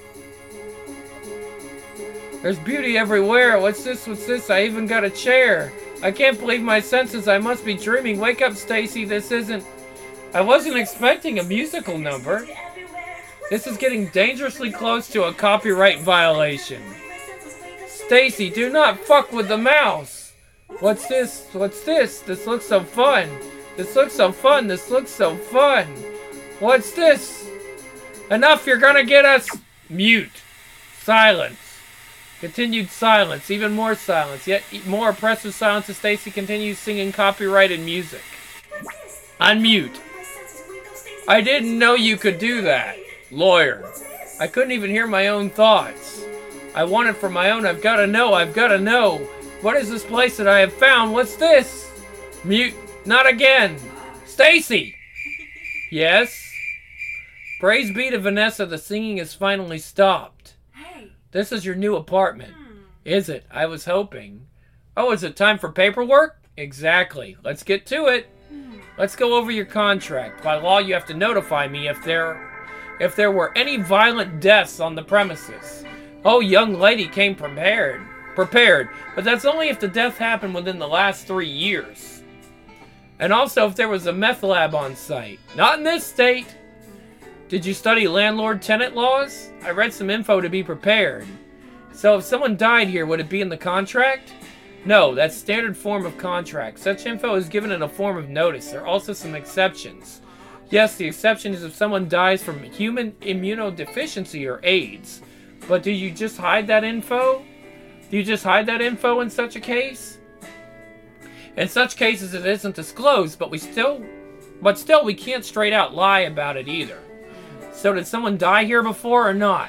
There's beauty everywhere. What's this? What's this? I even got a chair. I can't believe my senses. I must be dreaming. Wake up, Stacy. This isn't... I wasn't expecting a musical number. Beauty everywhere. What's This is getting dangerously close to a copyright violation. Stacy, do not fuck with the mouse. What's this? What's this? This looks so fun. This looks so fun. This looks so fun. What's this? Enough, you're gonna get us... Mute. Silence. Continued silence. Even more silence. Yet more oppressive silence as Stacy continues singing copyrighted music. Unmute. I didn't know you could do that. Lawyer. I couldn't even hear my own thoughts. I want it for my own. I've got to know. I've got to know. What is this place that I have found? What's this? Mute. Not again. Stacy. Yes? Praise be to Vanessa. The singing has finally stopped. Hey. This is your new apartment. Hmm. Is it? I was hoping. Oh, is it time for paperwork? Exactly. Let's get to it. Let's go over your contract. By law, you have to notify me if there if there were any violent deaths on the premises. Oh, young lady came prepared. Prepared. But that's only if the death happened within the last three years. And also if there was a meth lab on site. Not in this state. Did you study landlord-tenant laws? I read some info to be prepared. So if someone died here, would it be in the contract? No, that's standard form of contract. Such info is given in a form of notice. There are also some exceptions. Yes, the exception is if someone dies from human immunodeficiency or AIDS. But do you just hide that info? Do you just hide that info in such a case? In such cases, it isn't disclosed, but we still, but still, we can't straight out lie about it either. So did someone die here before or not?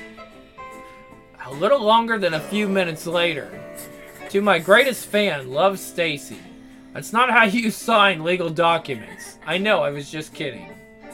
A little longer than a few minutes later. To my greatest fan, love, Stacy. That's not how you sign legal documents. I know, I was just kidding.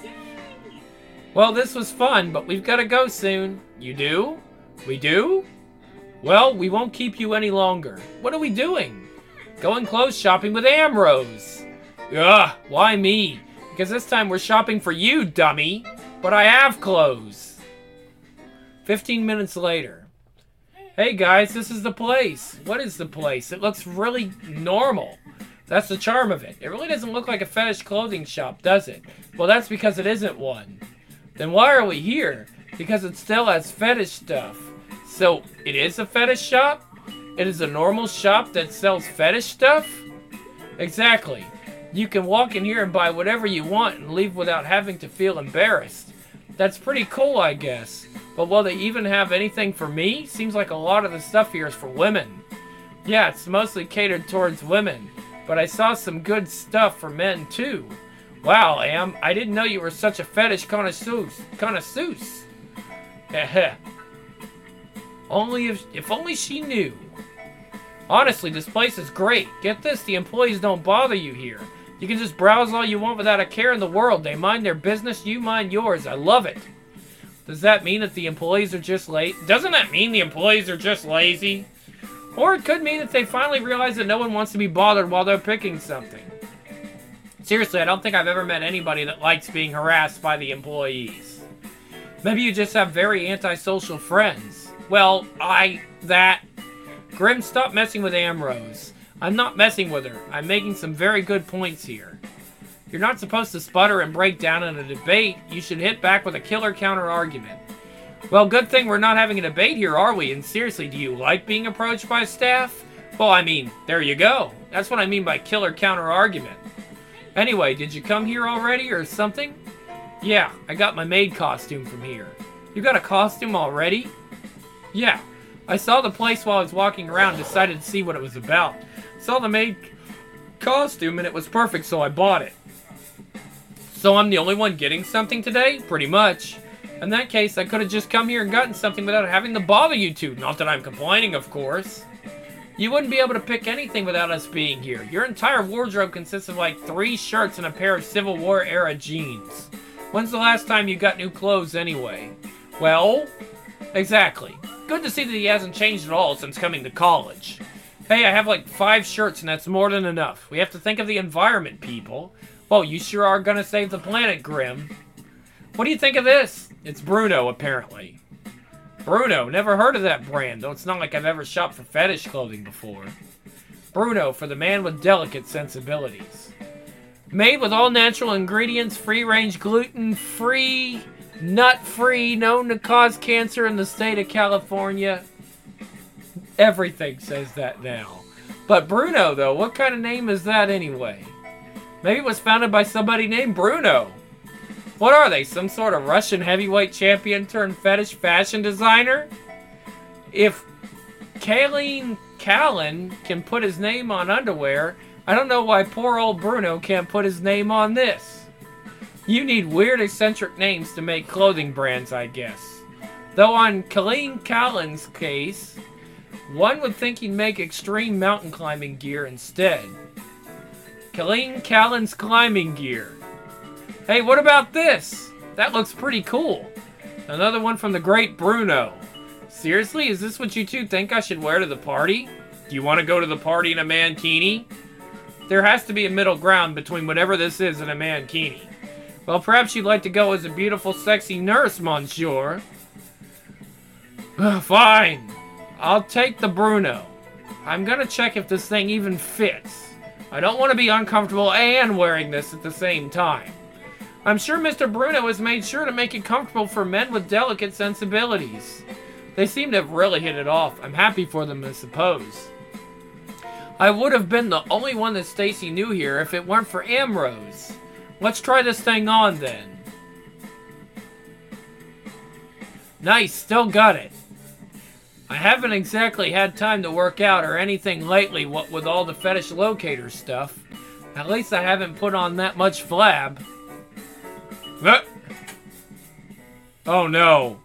Well, this was fun, but we've got to go soon. You do? We do? Well, we won't keep you any longer. What are we doing? Going clothes shopping with Ambrose. Ugh, why me? Because this time we're shopping for you, dummy. But I have clothes. Fifteen minutes later. Hey guys, this is the place. What is the place? It looks really normal. That's the charm of it. It really doesn't look like a fetish clothing shop, does it? Well, that's because it isn't one. Then why are we here? Because it still has fetish stuff. So, it is a fetish shop? It is a normal shop that sells fetish stuff? Exactly. You can walk in here and buy whatever you want and leave without having to feel embarrassed. That's pretty cool, I guess. But will they even have anything for me? Seems like a lot of the stuff here is for women. Yeah, it's mostly catered towards women. But I saw some good stuff for men, too. Wow, Am, I didn't know you were such a fetish connoisseur. Connoisseur. Heh. Only if, if only she knew. Honestly, this place is great. Get this, the employees don't bother you here. You can just browse all you want without a care in the world. They mind their business, you mind yours. I love it. Does that mean that the employees are just late? Doesn't that mean the employees are just lazy? Or it could mean that they finally realize that no one wants to be bothered while they're picking something. Seriously, I don't think I've ever met anybody that likes being harassed by the employees. Maybe you just have very antisocial friends. Well, I... that... Grim, stop messing with Ambrose. I'm not messing with her. I'm making some very good points here. You're not supposed to sputter and break down in a debate. You should hit back with a killer counter-argument. Well, good thing we're not having a debate here, are we? And seriously, do you like being approached by staff? Well, I mean, there you go. That's what I mean by killer counter-argument. Anyway, did you come here already or something? Yeah, I got my maid costume from here. You got a costume already? Yeah. I saw the place while I was walking around and decided to see what it was about. Saw the maid costume and it was perfect, so I bought it. So I'm the only one getting something today? Pretty much. In that case, I could have just come here and gotten something without having to bother you two. Not that I'm complaining, of course. You wouldn't be able to pick anything without us being here. Your entire wardrobe consists of like three shirts and a pair of Civil War era jeans. When's the last time you got new clothes anyway? Well, exactly. Good to see that he hasn't changed at all since coming to college. Hey, I have like five shirts and that's more than enough. We have to think of the environment, people. Well, you sure are gonna save the planet, Grim. What do you think of this? It's Bruno, apparently. Bruno, never heard of that brand, though it's not like I've ever shopped for fetish clothing before. Bruno, for the man with delicate sensibilities. Made with all natural ingredients, free-range gluten-free, nut-free, known to cause cancer in the state of California. Everything says that now. But Bruno, though, what kind of name is that anyway? Maybe it was founded by somebody named Bruno. What are they, some sort of Russian heavyweight champion turned fetish fashion designer? If Kayleen Callan can put his name on underwear, I don't know why poor old Bruno can't put his name on this. You need weird, eccentric names to make clothing brands, I guess. Though on Kayleen Callan's case, one would think he'd make extreme mountain climbing gear instead. Kayleen Callan's climbing gear. Hey, what about this? That looks pretty cool. Another one from the great Bruno. Seriously, is this what you two think I should wear to the party? Do you want to go to the party in a mankini? There has to be a middle ground between whatever this is and a mankini. Well, perhaps you'd like to go as a beautiful, sexy nurse, monsieur. Fine. I'll take the Bruno. I'm gonna check if this thing even fits. I don't want to be uncomfortable and wearing this at the same time. I'm sure Mister Bruno has made sure to make it comfortable for men with delicate sensibilities. They seem to have really hit it off. I'm happy for them, I suppose. I would have been the only one that Stacy knew here if it weren't for Ambrose. Let's try this thing on, then. Nice, still got it. I haven't exactly had time to work out or anything lately, what with all the fetish locator stuff. At least I haven't put on that much flab. Uh. Oh no.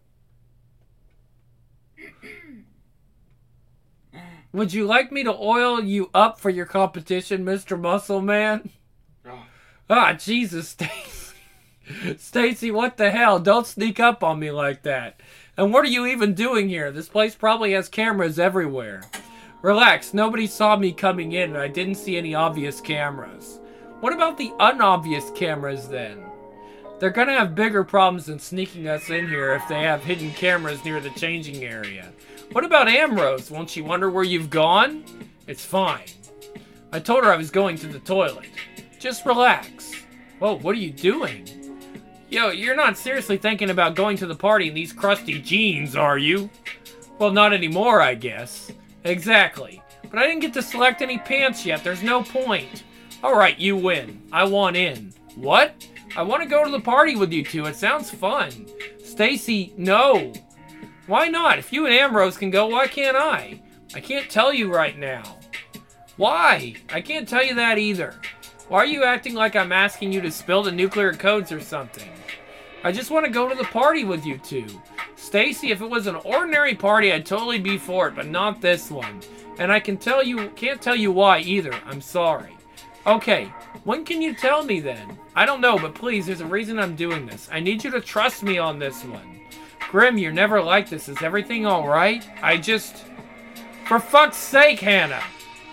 Would you like me to oil you up for your competition, Mister Muscle Man? Oh. Ah, Jesus, Stacy. Stacy, what the hell? Don't sneak up on me like that. And what are you even doing here? This place probably has cameras everywhere. Relax, nobody saw me coming in and I didn't see any obvious cameras. What about the unobvious cameras then? They're gonna have bigger problems than sneaking us in here if they have hidden cameras near the changing area. What about Ambrose? Won't she wonder where you've gone? It's fine. I told her I was going to the toilet. Just relax. Whoa, what are you doing? Yo, you're not seriously thinking about going to the party in these crusty jeans, are you? Well, not anymore, I guess. Exactly. But I didn't get to select any pants yet. There's no point. Alright, you win. I want in. What? I want to go to the party with you two. It sounds fun. Stacy, no. Why not? If you and Ambrose can go, why can't I? I can't tell you right now. Why? I can't tell you that either. Why are you acting like I'm asking you to spill the nuclear codes or something? I just want to go to the party with you two. Stacy, if it was an ordinary party, I'd totally be for it, but not this one. And I can tell you, can't tell you why either. I'm sorry. Okay, when can you tell me then? I don't know, but please, there's a reason I'm doing this. I need you to trust me on this one. Grim, you're never like this. Is everything alright? I just... For fuck's sake, Hannah!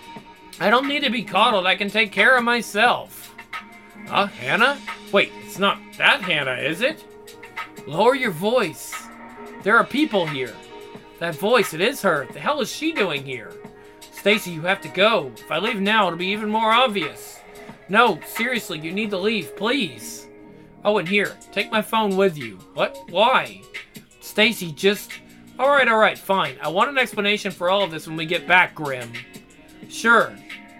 I don't need to be coddled. I can take care of myself. Huh, Hannah? Wait, it's not that Hannah, is it? Lower your voice. There are people here. That voice, it is her. The hell is she doing here? Stacy, you have to go. If I leave now, it'll be even more obvious. No, seriously, you need to leave, please. Oh, and here, take my phone with you. What? Why? Stacy, just... Alright, alright, fine. I want an explanation for all of this when we get back, Grim. Sure.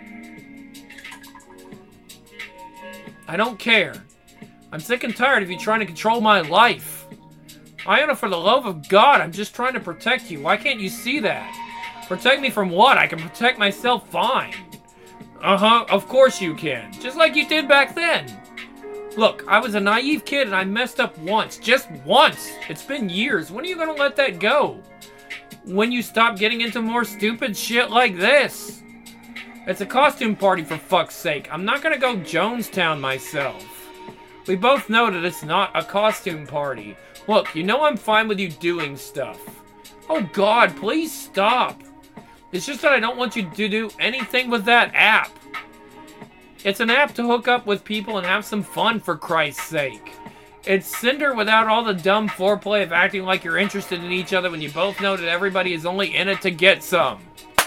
I don't care. I'm sick and tired of you trying to control my life. Iona, for the love of God, I'm just trying to protect you. Why can't you see that? Protect me from what? I can protect myself fine. Uh-huh, of course you can. Just like you did back then. Look, I was a naive kid and I messed up once. Just once. It's been years. When are you gonna let that go? When you stop getting into more stupid shit like this. It's a costume party, for fuck's sake. I'm not gonna go Jonestown myself. We both know that it's not a costume party. Look, you know I'm fine with you doing stuff. Oh God, please stop. It's just that I don't want you to do anything with that app. It's an app to hook up with people and have some fun, for Christ's sake. It's Cinder without all the dumb foreplay of acting like you're interested in each other when you both know that everybody is only in it to get some.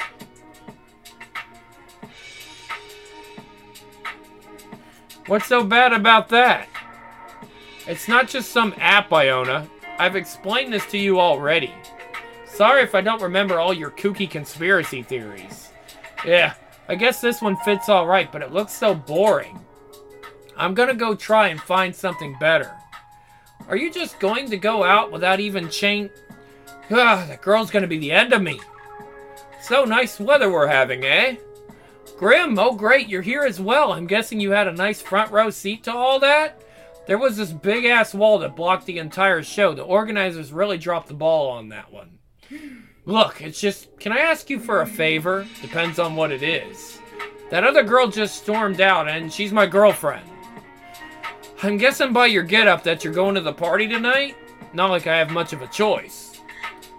What's so bad about that? It's not just some app, Iona. I've explained this to you already. Sorry if I don't remember all your kooky conspiracy theories. Yeah, I guess this one fits alright, but it looks so boring. I'm gonna go try and find something better. Are you just going to go out without even chain... Ah, that girl's gonna be the end of me. So nice weather we're having, eh? Grim, oh great, you're here as well. I'm guessing you had a nice front row seat to all that? There was this big-ass wall that blocked the entire show. The organizers really dropped the ball on that one. Look, it's just... Can I ask you for a favor? Depends on what it is. That other girl just stormed out, and she's my girlfriend. I'm guessing by your getup that you're going to the party tonight? Not like I have much of a choice.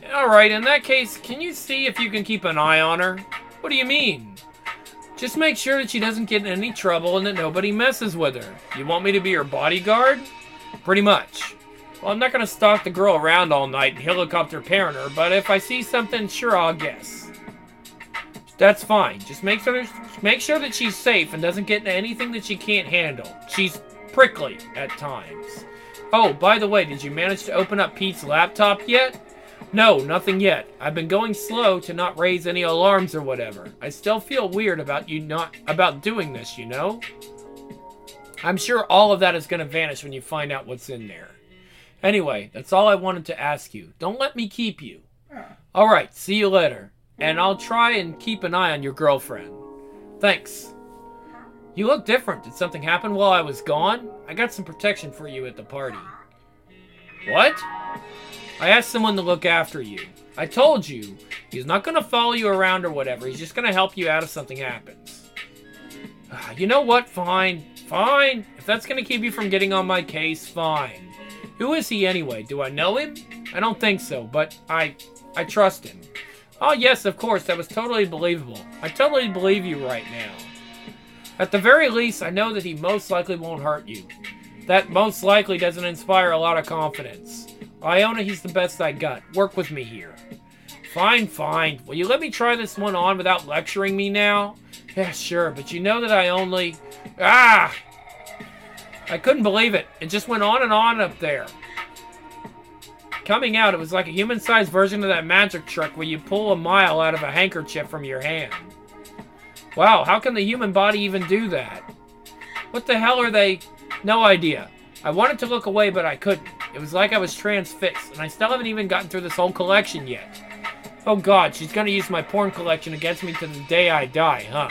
Alright, in that case, can you see if you can keep an eye on her? What do you mean? Just make sure that she doesn't get in any trouble and that nobody messes with her. You want me to be her bodyguard? Pretty much. Well, I'm not going to stalk the girl around all night and helicopter parent her, but if I see something, sure, I'll guess. That's fine. Just make sure, make sure that she's safe and doesn't get into anything that she can't handle. She's prickly at times. Oh, by the way, did you manage to open up Pete's laptop yet? No, nothing yet. I've been going slow to not raise any alarms or whatever. I still feel weird about you not about doing this, you know? I'm sure all of that is going to vanish when you find out what's in there. Anyway, that's all I wanted to ask you. Don't let me keep you. Alright, see you later. And I'll try and keep an eye on your girlfriend. Thanks. You look different. Did something happen while I was gone? I got some protection for you at the party. What? I asked someone to look after you. I told you. He's not going to follow you around or whatever. He's just going to help you out if something happens. You know what? Fine. Fine. If that's going to keep you from getting on my case, fine. Who is he anyway? Do I know him? I don't think so, but I I trust him. Oh, yes, of course. That was totally believable. I totally believe you right now. At the very least, I know that he most likely won't hurt you. That most likely doesn't inspire a lot of confidence. Iona, he's the best I got. Work with me here. Fine, fine. Will you let me try this one on without lecturing me now? Yeah, sure, but you know that I only... Ah! I couldn't believe it. It just went on and on up there. Coming out, it was like a human-sized version of that magic trick where you pull a mile out of a handkerchief from your hand. Wow, how can the human body even do that? What the hell are they... No idea. I wanted to look away, but I couldn't. It was like I was transfixed, and I still haven't even gotten through this whole collection yet. Oh god, she's gonna use my porn collection against me to the day I die, huh?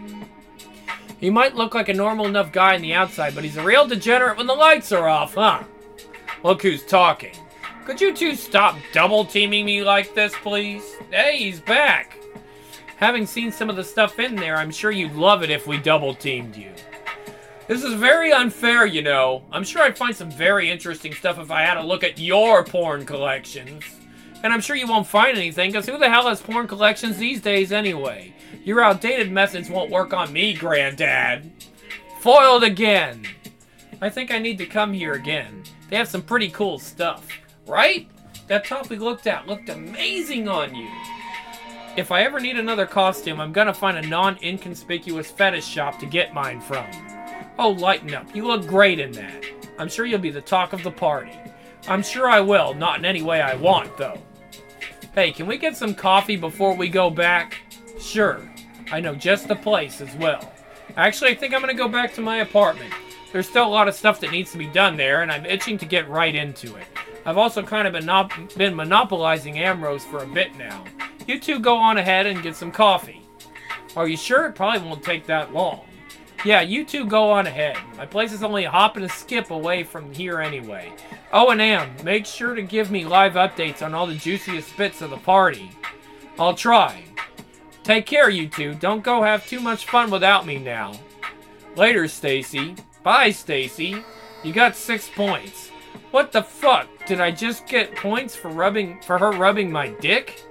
He might look like a normal enough guy on the outside, but he's a real degenerate when the lights are off, huh? Look who's talking. Could you two stop double-teaming me like this, please? Hey, he's back. Having seen some of the stuff in there, I'm sure you'd love it if we double-teamed you. This is very unfair, you know. I'm sure I'd find some very interesting stuff if I had a look at your porn collections. And I'm sure you won't find anything, because who the hell has porn collections these days anyway? Your outdated methods won't work on me, Granddad. Foiled again. I think I need to come here again. They have some pretty cool stuff. Right? That top we looked at looked amazing on you. If I ever need another costume, I'm gonna find a non-inconspicuous fetish shop to get mine from. Oh, lighten up. You look great in that. I'm sure you'll be the talk of the party. I'm sure I will, not in any way I want, though. Hey, can we get some coffee before we go back? Sure. I know just the place as well. Actually, I think I'm going to go back to my apartment. There's still a lot of stuff that needs to be done there, and I'm itching to get right into it. I've also kind of been, monop been monopolizing Ambrose for a bit now. You two go on ahead and get some coffee. Are you sure? It probably won't take that long. Yeah, you two go on ahead. My place is only a hop and a skip away from here anyway. Oh, and Am, make sure to give me live updates on all the juiciest bits of the party. I'll try. Take care, you two. Don't go have too much fun without me now. Later, Stacy. Bye, Stacy. You got six points. What the fuck? Did I just get points for rubbing for her rubbing my dick?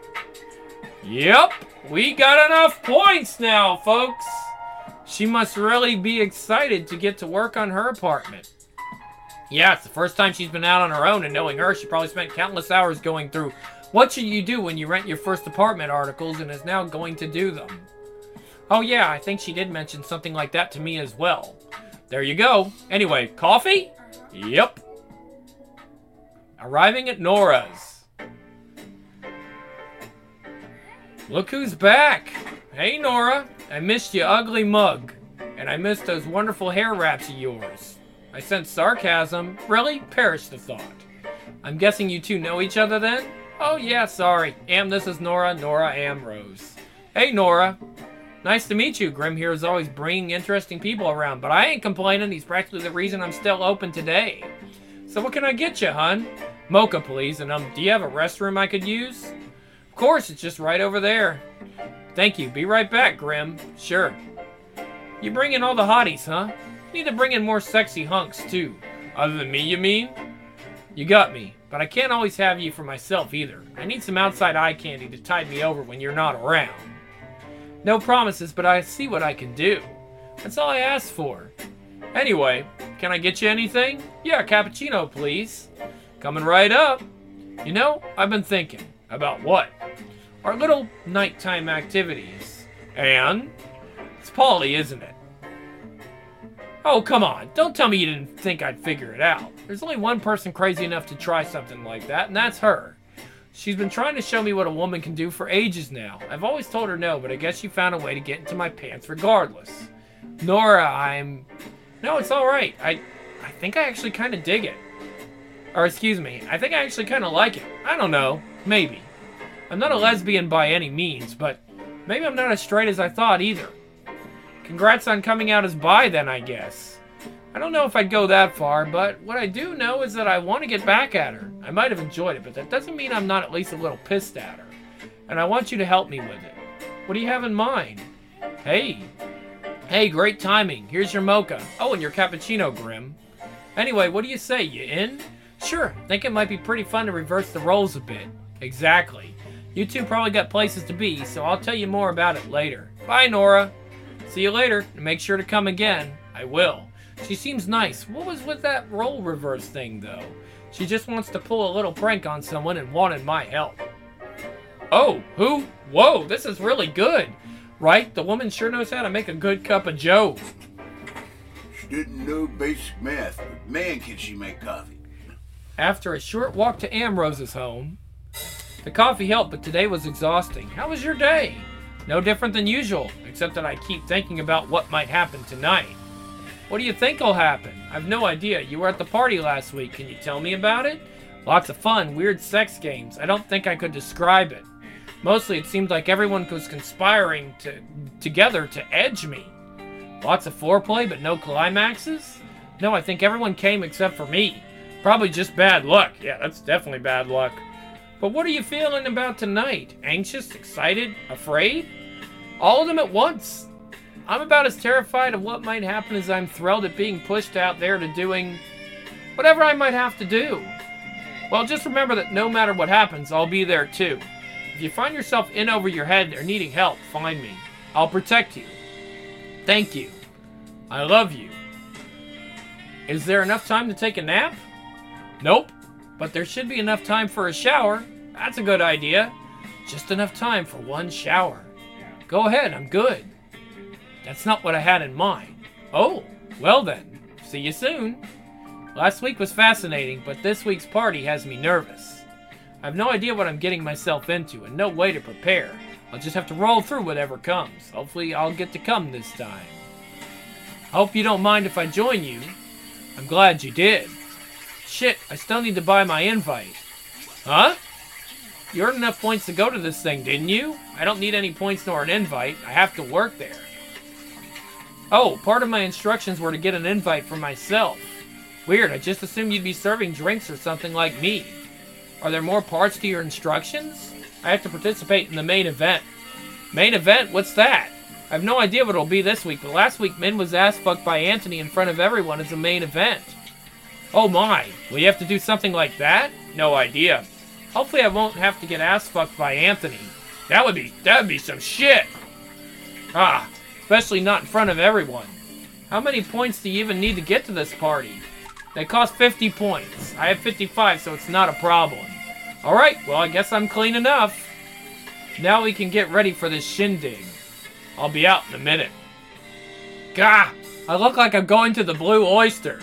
Yep, we got enough points now, folks. She must really be excited to get to work on her apartment. Yeah, it's the first time she's been out on her own, and knowing her, she probably spent countless hours going through what should you do when you rent your first apartment articles and is now going to do them. Oh yeah, I think she did mention something like that to me as well. There you go. Anyway, coffee? Yep. Arriving at Nora's. Look who's back. Hey, Nora. I missed your ugly mug. And I missed those wonderful hair wraps of yours. I sense sarcasm. Really? Perish the thought. I'm guessing you two know each other then? Oh yeah, sorry. Am, this is Nora. Nora Ambrose. Hey, Nora. Nice to meet you. Grim here is always bringing interesting people around, but I ain't complaining. He's practically the reason I'm still open today. So what can I get you, hun? Mocha, please. And um, do you have a restroom I could use? Of course, it's just right over there. Thank you. Be right back, Grim. Sure. You bring in all the hotties, huh? You need to bring in more sexy hunks, too. Other than me, you mean? You got me. but I can't always have you for myself either. I need some outside eye candy to tide me over when you're not around. No promises, but I see what I can do. That's all I asked for. Anyway, can I get you anything? Yeah, cappuccino, please. Coming right up. You know, I've been thinking. About what? Our little nighttime activities. And? It's Polly, isn't it? Oh, come on. Don't tell me you didn't think I'd figure it out. There's only one person crazy enough to try something like that, and that's her. She's been trying to show me what a woman can do for ages now. I've always told her no, but I guess she found a way to get into my pants regardless. Nora, I'm... No, it's alright. I I think I actually kind of dig it. Or, excuse me, I think I actually kind of like it. I don't know. Maybe. I'm not a lesbian by any means, but maybe I'm not as straight as I thought either. Congrats on coming out as bi then, I guess. I don't know if I'd go that far, but what I do know is that I want to get back at her. I might have enjoyed it, but that doesn't mean I'm not at least a little pissed at her. And I want you to help me with it. What do you have in mind? Hey. Hey, great timing. Here's your mocha. Oh, and your cappuccino, Grim. Anyway, what do you say? You in? Sure. Think it might be pretty fun to reverse the roles a bit. Exactly. You two probably got places to be, so I'll tell you more about it later. Bye, Nora. See you later, and make sure to come again. I will. She seems nice. What was with that role reverse thing, though? She just wants to pull a little prank on someone and wanted my help. Oh, who? Whoa, this is really good. Right? The woman sure knows how to make a good cup of joe. She didn't know basic math, but man, can she make coffee. After a short walk to Ambrose's home, the coffee helped, but today was exhausting. How was your day? No different than usual, except that I keep thinking about what might happen tonight. What do you think will happen? I've no idea. You were at the party last week. Can you tell me about it? Lots of fun, weird sex games. I don't think I could describe it. Mostly it seemed like everyone was conspiring to, together to edge me. Lots of foreplay, but no climaxes? No, I think everyone came except for me. Probably just bad luck. Yeah, that's definitely bad luck. But what are you feeling about tonight? Anxious? Excited? Afraid? All of them at once. I'm about as terrified of what might happen as I'm thrilled at being pushed out there to doing whatever I might have to do. Well, just remember that no matter what happens, I'll be there too. If you find yourself in over your head or needing help, find me. I'll protect you. Thank you. I love you. Is there enough time to take a nap? Nope. But there should be enough time for a shower. That's a good idea. Just enough time for one shower. Go ahead, I'm good. That's not what I had in mind. Oh, well then. See you soon. Last week was fascinating, but this week's party has me nervous. I have no idea what I'm getting myself into and no way to prepare. I'll just have to roll through whatever comes. Hopefully I'll get to come this time. I hope you don't mind if I join you. I'm glad you did. Shit, I still need to buy my invite. Huh? You earned enough points to go to this thing, didn't you? I don't need any points nor an invite. I have to work there. Oh, part of my instructions were to get an invite for myself. Weird, I just assumed you'd be serving drinks or something like me. Are there more parts to your instructions? I have to participate in the main event. Main event? What's that? I have no idea what it'll be this week, but last week Min was ass-fucked by Anthony in front of everyone as a main event. Oh my, will you have to do something like that? No idea. Hopefully I won't have to get ass-fucked by Anthony. That would be, that would be some shit. Ah, especially not in front of everyone. How many points do you even need to get to this party? They cost fifty points. I have fifty-five, so it's not a problem. Alright, well I guess I'm clean enough. Now we can get ready for this shindig. I'll be out in a minute. Gah! I look like I'm going to the Blue Oyster.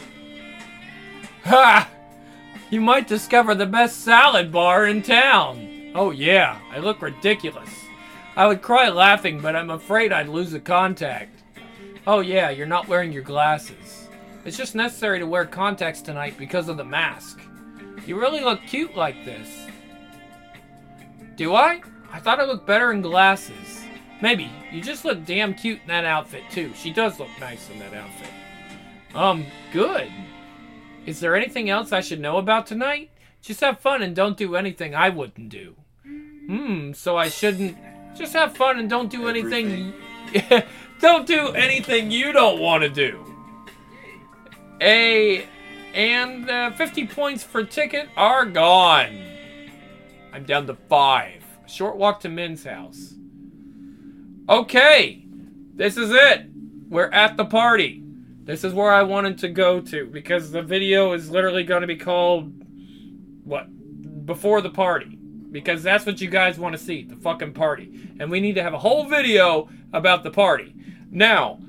Ha! You might discover the best salad bar in town. Oh yeah, I look ridiculous. I would cry laughing, but I'm afraid I'd lose a contact. Oh yeah, you're not wearing your glasses. It's just necessary to wear contacts tonight because of the mask. You really look cute like this. Do I? I thought I looked better in glasses. Maybe. You just look damn cute in that outfit too. She does look nice in that outfit. Um, good. Is there anything else I should know about tonight? Just have fun and don't do anything I wouldn't do. Hmm, so I shouldn't... Just have fun and don't do anything... Don't do anything you don't want to do. A... And uh, fifty points for ticket are gone. I'm down to five. Short walk to Min's house. Okay. This is it. We're at the party. This is where I wanted to go to because the video is literally going to be called, what? Before the party. Because that's what you guys want to see, the fucking party. And we need to have a whole video about the party. Now,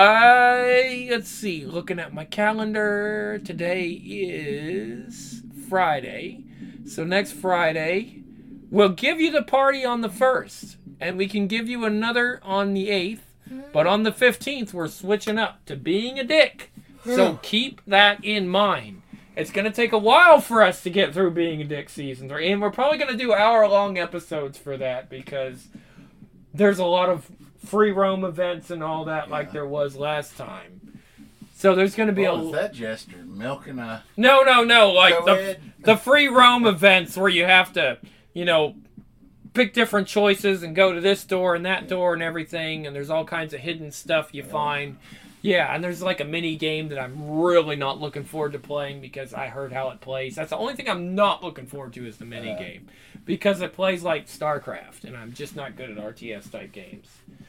I, let's see, looking at my calendar, today is Friday. So next Friday, we'll give you the party on the first. And we can give you another on the eighth. But on the fifteenth, we're switching up to being a dick. So keep that in mind. It's going to take a while for us to get through being a dick season three. And we're probably going to do hour-long episodes for that because there's a lot of free roam events and all that yeah. like there was last time. So there's going to be what a... was that Jester? Milking a... No, no, no. Like the, ahead. the free roam events where you have to, you know... pick different choices and go to this door and that door and everything, and there's all kinds of hidden stuff you find. Yeah, and there's like a mini game that I'm really not looking forward to playing because I heard how it plays. That's the only thing I'm not looking forward to is the mini game because it plays like StarCraft, and I'm just not good at R T S type games.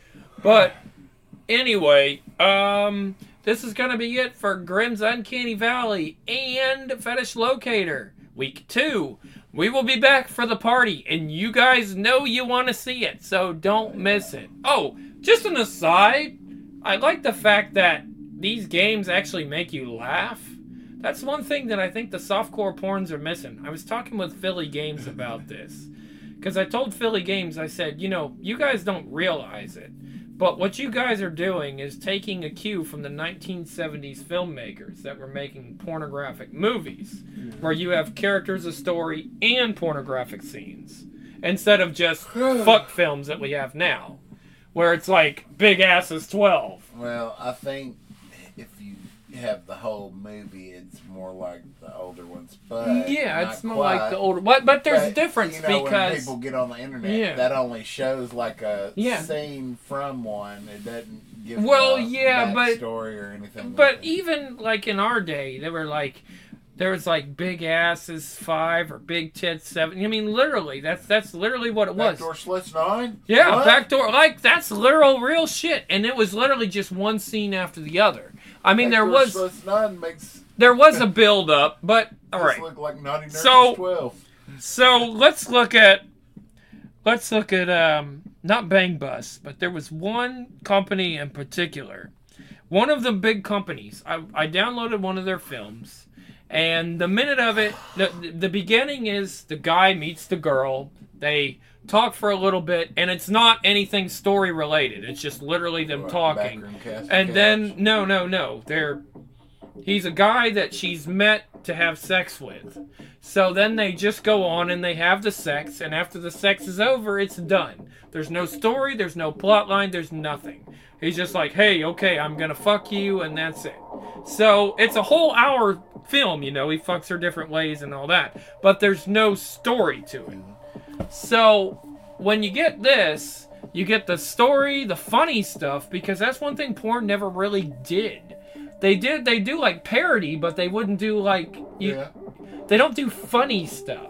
But anyway, um, this is gonna be it for Grimm's Uncanny Valley and Fetish Locator week two. We will be back for the party, and you guys know you want to see it, so don't miss it. Oh, just an aside, I like the fact that these games actually make you laugh. That's one thing that I think the softcore porns are missing. I was talking with Philly Games about this, because I told Philly Games, I said, you know, you guys don't realize it, but what you guys are doing is taking a cue from the nineteen seventies filmmakers that were making pornographic movies, where you have characters, a story, and pornographic scenes, instead of just fuck films that we have now, where it's like big asses twelve. Well, I think if you have the whole movie, it's more like the older ones, but yeah, it's more quite. like the older. But but there's But, a difference you know, because when people get on the internet, Yeah. that only shows like a Yeah. scene from one. It doesn't give Well, a yeah, but- story or anything. But like that. even like in our day, they were like, there was like big asses five or big tits seven. I mean, literally, that's that's literally what it was. Backdoor Slits nine. Yeah, What? backdoor, like that's literal real shit, and it was literally just one scene after the other. I mean, there Backdoor was Slits nine makes there was a build up, but all this right. look like Naughty Nerds So- twelve. So let's look at let's look at um not Bang Bus, but there was one company in particular. One of the big companies. I, I downloaded one of their films, and the minute of it, the the beginning is the guy meets the girl. They talk for a little bit, and it's not anything story related. It's just literally them Or talking. backroom cast And couch. then no, no, no. They're he's a guy that she's met to have sex with. So then they just go on and they have the sex, and after the sex is over, it's done. There's no story, there's no plot line, there's nothing. He's just like, hey, okay, I'm gonna fuck you, and that's it. So it's a whole hour film, you know, he fucks her different ways and all that. But there's no story to it. So when you get this, you get the story, the funny stuff, because that's one thing porn never really did. They did, they do like parody, but they wouldn't do like, you, Yeah. they don't do funny stuff.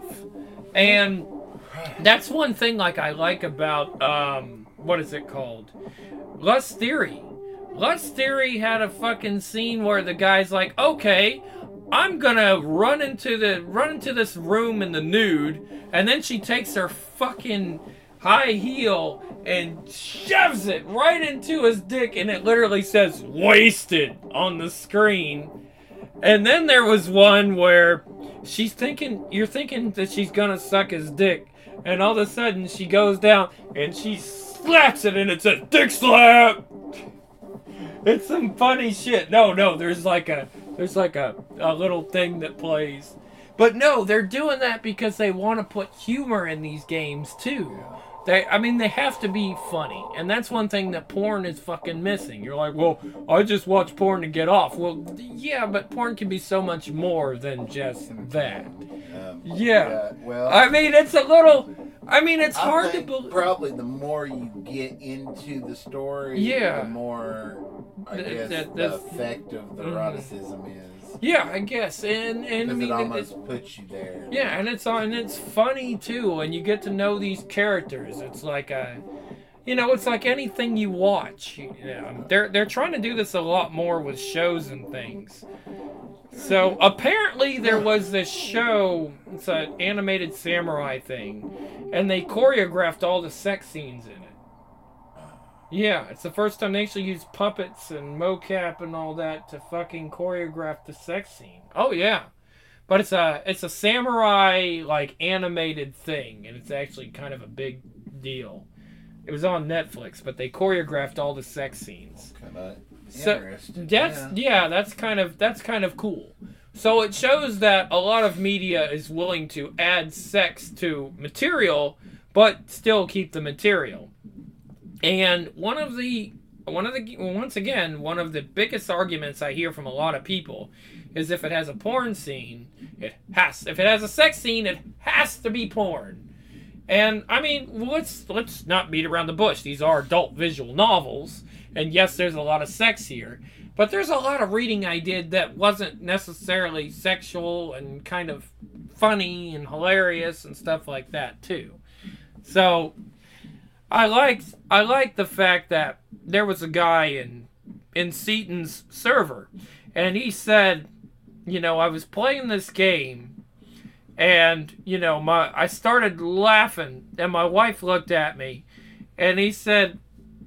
And that's one thing like I like about, um, what is it called? Lust Theory. Lust Theory had a fucking scene where the guy's like, okay, I'm gonna run into the run into this room in the nude, and then she takes her fucking high heel and shoves it right into his dick, and it literally says wasted on the screen. And then there was one where she's thinking, you're thinking that she's gonna suck his dick, and all of a sudden she goes down and she slaps it and it says dick slap. It's some funny shit. No, no, there's like a there's like a, a little thing that plays. But no, they're doing that because they want to put humor in these games too. They, I mean, they have to be funny, and that's one thing that porn is fucking missing. You're like, well, I just watch porn to get off. Well, yeah, but porn can be so much more than just that. Um, Yeah. well, I mean, it's a little. I mean, it's I hard to think believe. probably the more you get into the story, Yeah. the more I Th- guess that- the that's- effect of the Mhm. eroticism is. Yeah, I guess, and and I Because mean, it it- almost it- puts you there. yeah, and it's on, and it's funny too, and you get to know these characters. It's like a, you know, it's like anything you watch. You know, they're they're trying to do this a lot more with shows and things. So apparently there was this show, it's an animated samurai thing, and they choreographed all the sex scenes in it. Yeah, it's the first time they actually used puppets and mocap and all that to fucking choreograph the sex scene. Oh yeah. But it's a it's a samurai like animated thing, and it's actually kind of a big deal. It was on Netflix, but they choreographed all the sex scenes. Kind of So interesting. that's yeah. yeah, that's kind of that's kind of cool. So it shows that a lot of media is willing to add sex to material, but still keep the material. And one of the one of the once again one of the biggest arguments I hear from a lot of people is if it has a porn scene, it has if it has a sex scene, it has to be porn. And I mean, let's let's not beat around the bush. These are adult visual novels, and yes, there's a lot of sex here, but there's a lot of reading I did that wasn't necessarily sexual and kind of funny and hilarious and stuff like that too. So I liked I liked the fact that there was a guy in in Seaton's server, and he said, you know, I was playing this game, and you know, my I started laughing, and my wife looked at me, and he said,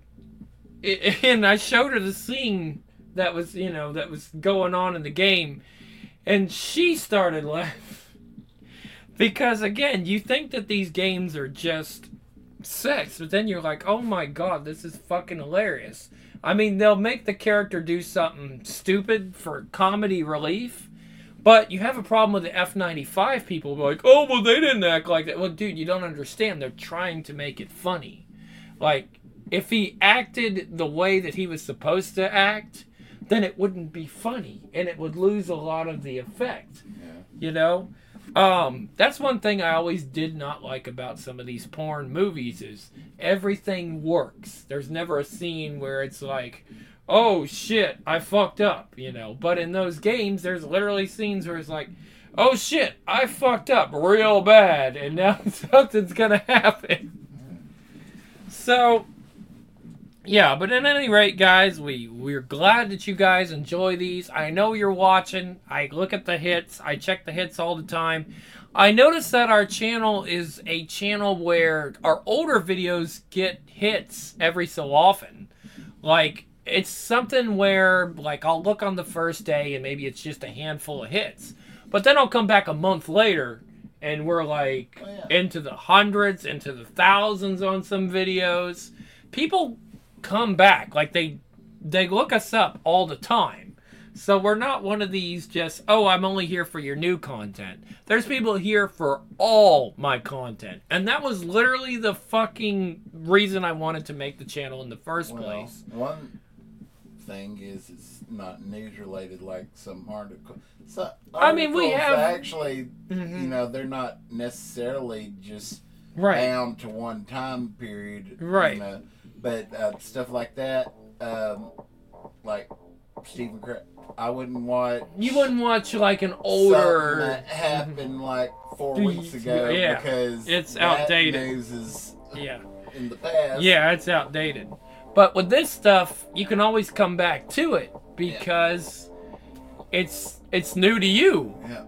and I showed her the scene that was, you know, that was going on in the game, and she started laughing because again, you think that these games are just sex, but then you're like, oh my god, this is fucking hilarious. I mean, they'll make the character do something stupid for comedy relief, but you have a problem with the F ninety-five people like, oh, well, they didn't act like that. Well, dude, you don't understand. They're trying to make it funny. Like, if he acted the way that he was supposed to act, then it wouldn't be funny, and it would lose a lot of the effect. Yeah. You know? Um, that's one thing I always did not like about some of these porn movies is everything works. There's never a scene where it's like, oh shit, I fucked up, you know. But in those games, there's literally scenes where it's like, oh shit, I fucked up real bad, and now something's gonna happen. So, yeah, but at any rate, guys, we, we're glad that you guys enjoy these. I know you're watching. I look at the hits. I check the hits all the time. I notice that our channel is a channel where our older videos get hits every so often. Like, it's something where, like, I'll look on the first day and maybe it's just a handful of hits. But then I'll come back a month later and we're, like, Oh, yeah. into the hundreds, into the thousands on some videos. People come back, like they they look us up all the time. So we're not one of these just, oh, I'm only here for your new content. There's people here for all my content, and that was literally the fucking reason I wanted to make the channel in the first Well, place. one thing is it's not news related like some article. So I mean, we articles have- actually, Mhm. you know, they're not necessarily just Right. bound to one time period. Right. You know, but uh, stuff like that, um, like Stephen Cra- I wouldn't watch. You wouldn't watch like an something older. that happened like four Do weeks you- ago yeah, because it's that outdated. news is Yeah. in the past. Yeah, it's outdated. But with this stuff, you can always come back to it because it's it's new to you. Yeah.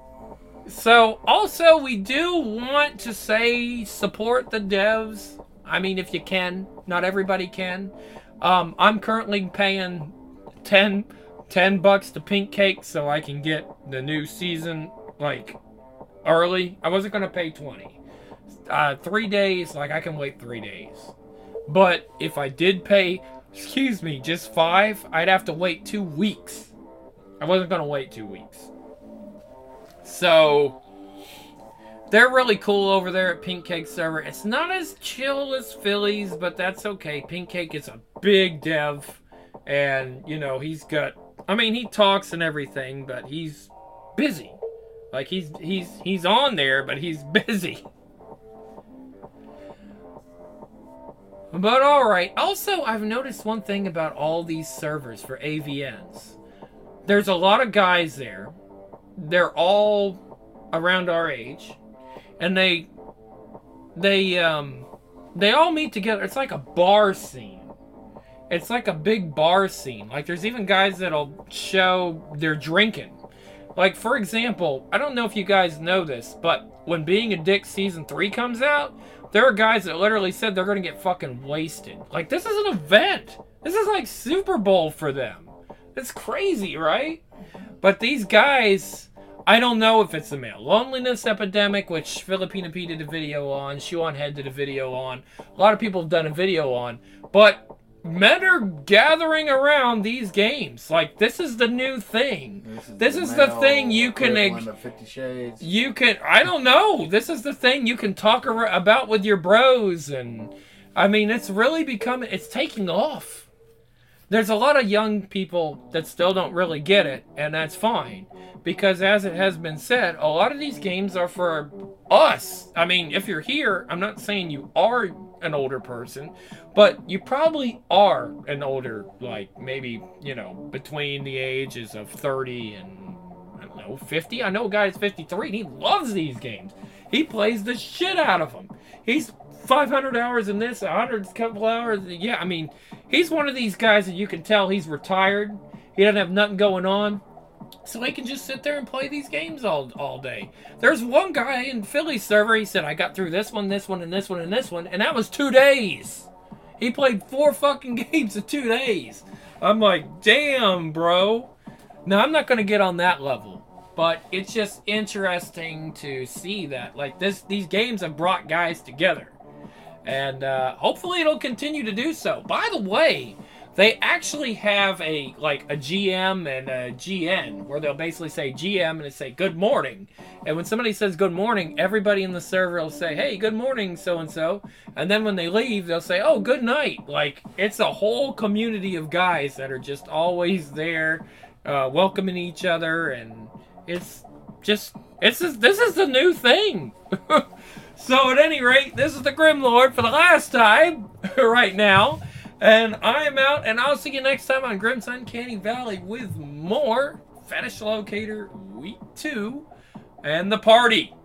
So also we do want to say support the devs. I mean, if you can, not everybody can. Um, I'm currently paying ten, ten bucks to Pink Cake so I can get the new season like early. I wasn't gonna pay twenty. Uh, three days, like I can wait three days. But if I did pay, excuse me, just five, I'd have to wait two weeks. I wasn't gonna wait two weeks. So they're really cool over there at Pink Cake server. It's not as chill as Philly's, but that's okay. Pink Cake is a big dev, and you know he's got. I mean, he talks and everything, but he's busy. Like he's he's he's on there, but he's busy. But alright, also I've noticed one thing about all these servers for A V Ns. there's a lot of guys there. They're all around our age, and they they um they all meet together. It's like a bar scene. It's like a big bar scene. Like, there's even guys that'll show they're drinking. Like, for example, I don't know if you guys know this, but when Being a Dick Season three comes out, there are guys that literally said they're going to get fucking wasted. Like, this is an event. This is like Super Bowl for them. It's crazy, right? But these guys, I don't know if it's the male loneliness epidemic, which Filipina P did a video on, Shuan Head did a video on, a lot of people have done a video on, but men are gathering around these games. Like, this is the new thing. This is, this the, is the thing you can... equivalent of Fifty Shades. You can... I don't know. This is the thing you can talk ar- about with your bros. And, I mean, it's really becoming... It's taking off. There's a lot of young people that still don't really get it, and that's fine. Because, as it has been said, a lot of these games are for us. I mean, if you're here, I'm not saying you are an older person, but you probably are an older, like, maybe, you know, between the ages of thirty and, I don't know, fifty. I know a guy that's fifty-three, and he loves these games. He plays the shit out of them. He's five hundred hours in this, one hundred couple hours. Yeah, I mean, he's one of these guys that you can tell he's retired. He doesn't have nothing going on. So he can just sit there and play these games all all day. There's one guy in Philly's server, he said, I got through this one, this one, and this one, and this one, and that was two days. He played four fucking games in two days. I'm like, damn, bro. Now, I'm not going to get on that level, but it's just interesting to see that. Like, this, these games have brought guys together. And uh, hopefully it'll continue to do so. By the way, they actually have a like a G M and a G N where they'll basically say G M and they say good morning. And when somebody says good morning, everybody in the server will say, hey, good morning, so-and-so. And then when they leave, they'll say, oh, good night. Like, it's a whole community of guys that are just always there, uh, welcoming each other. And it's just, it's just, this is the new thing. So at any rate, this is the Grim Lord for the last time right now. And I am out, and I'll see you next time on Grim's Uncanny Valley with more Fetish Locator Week two and the party.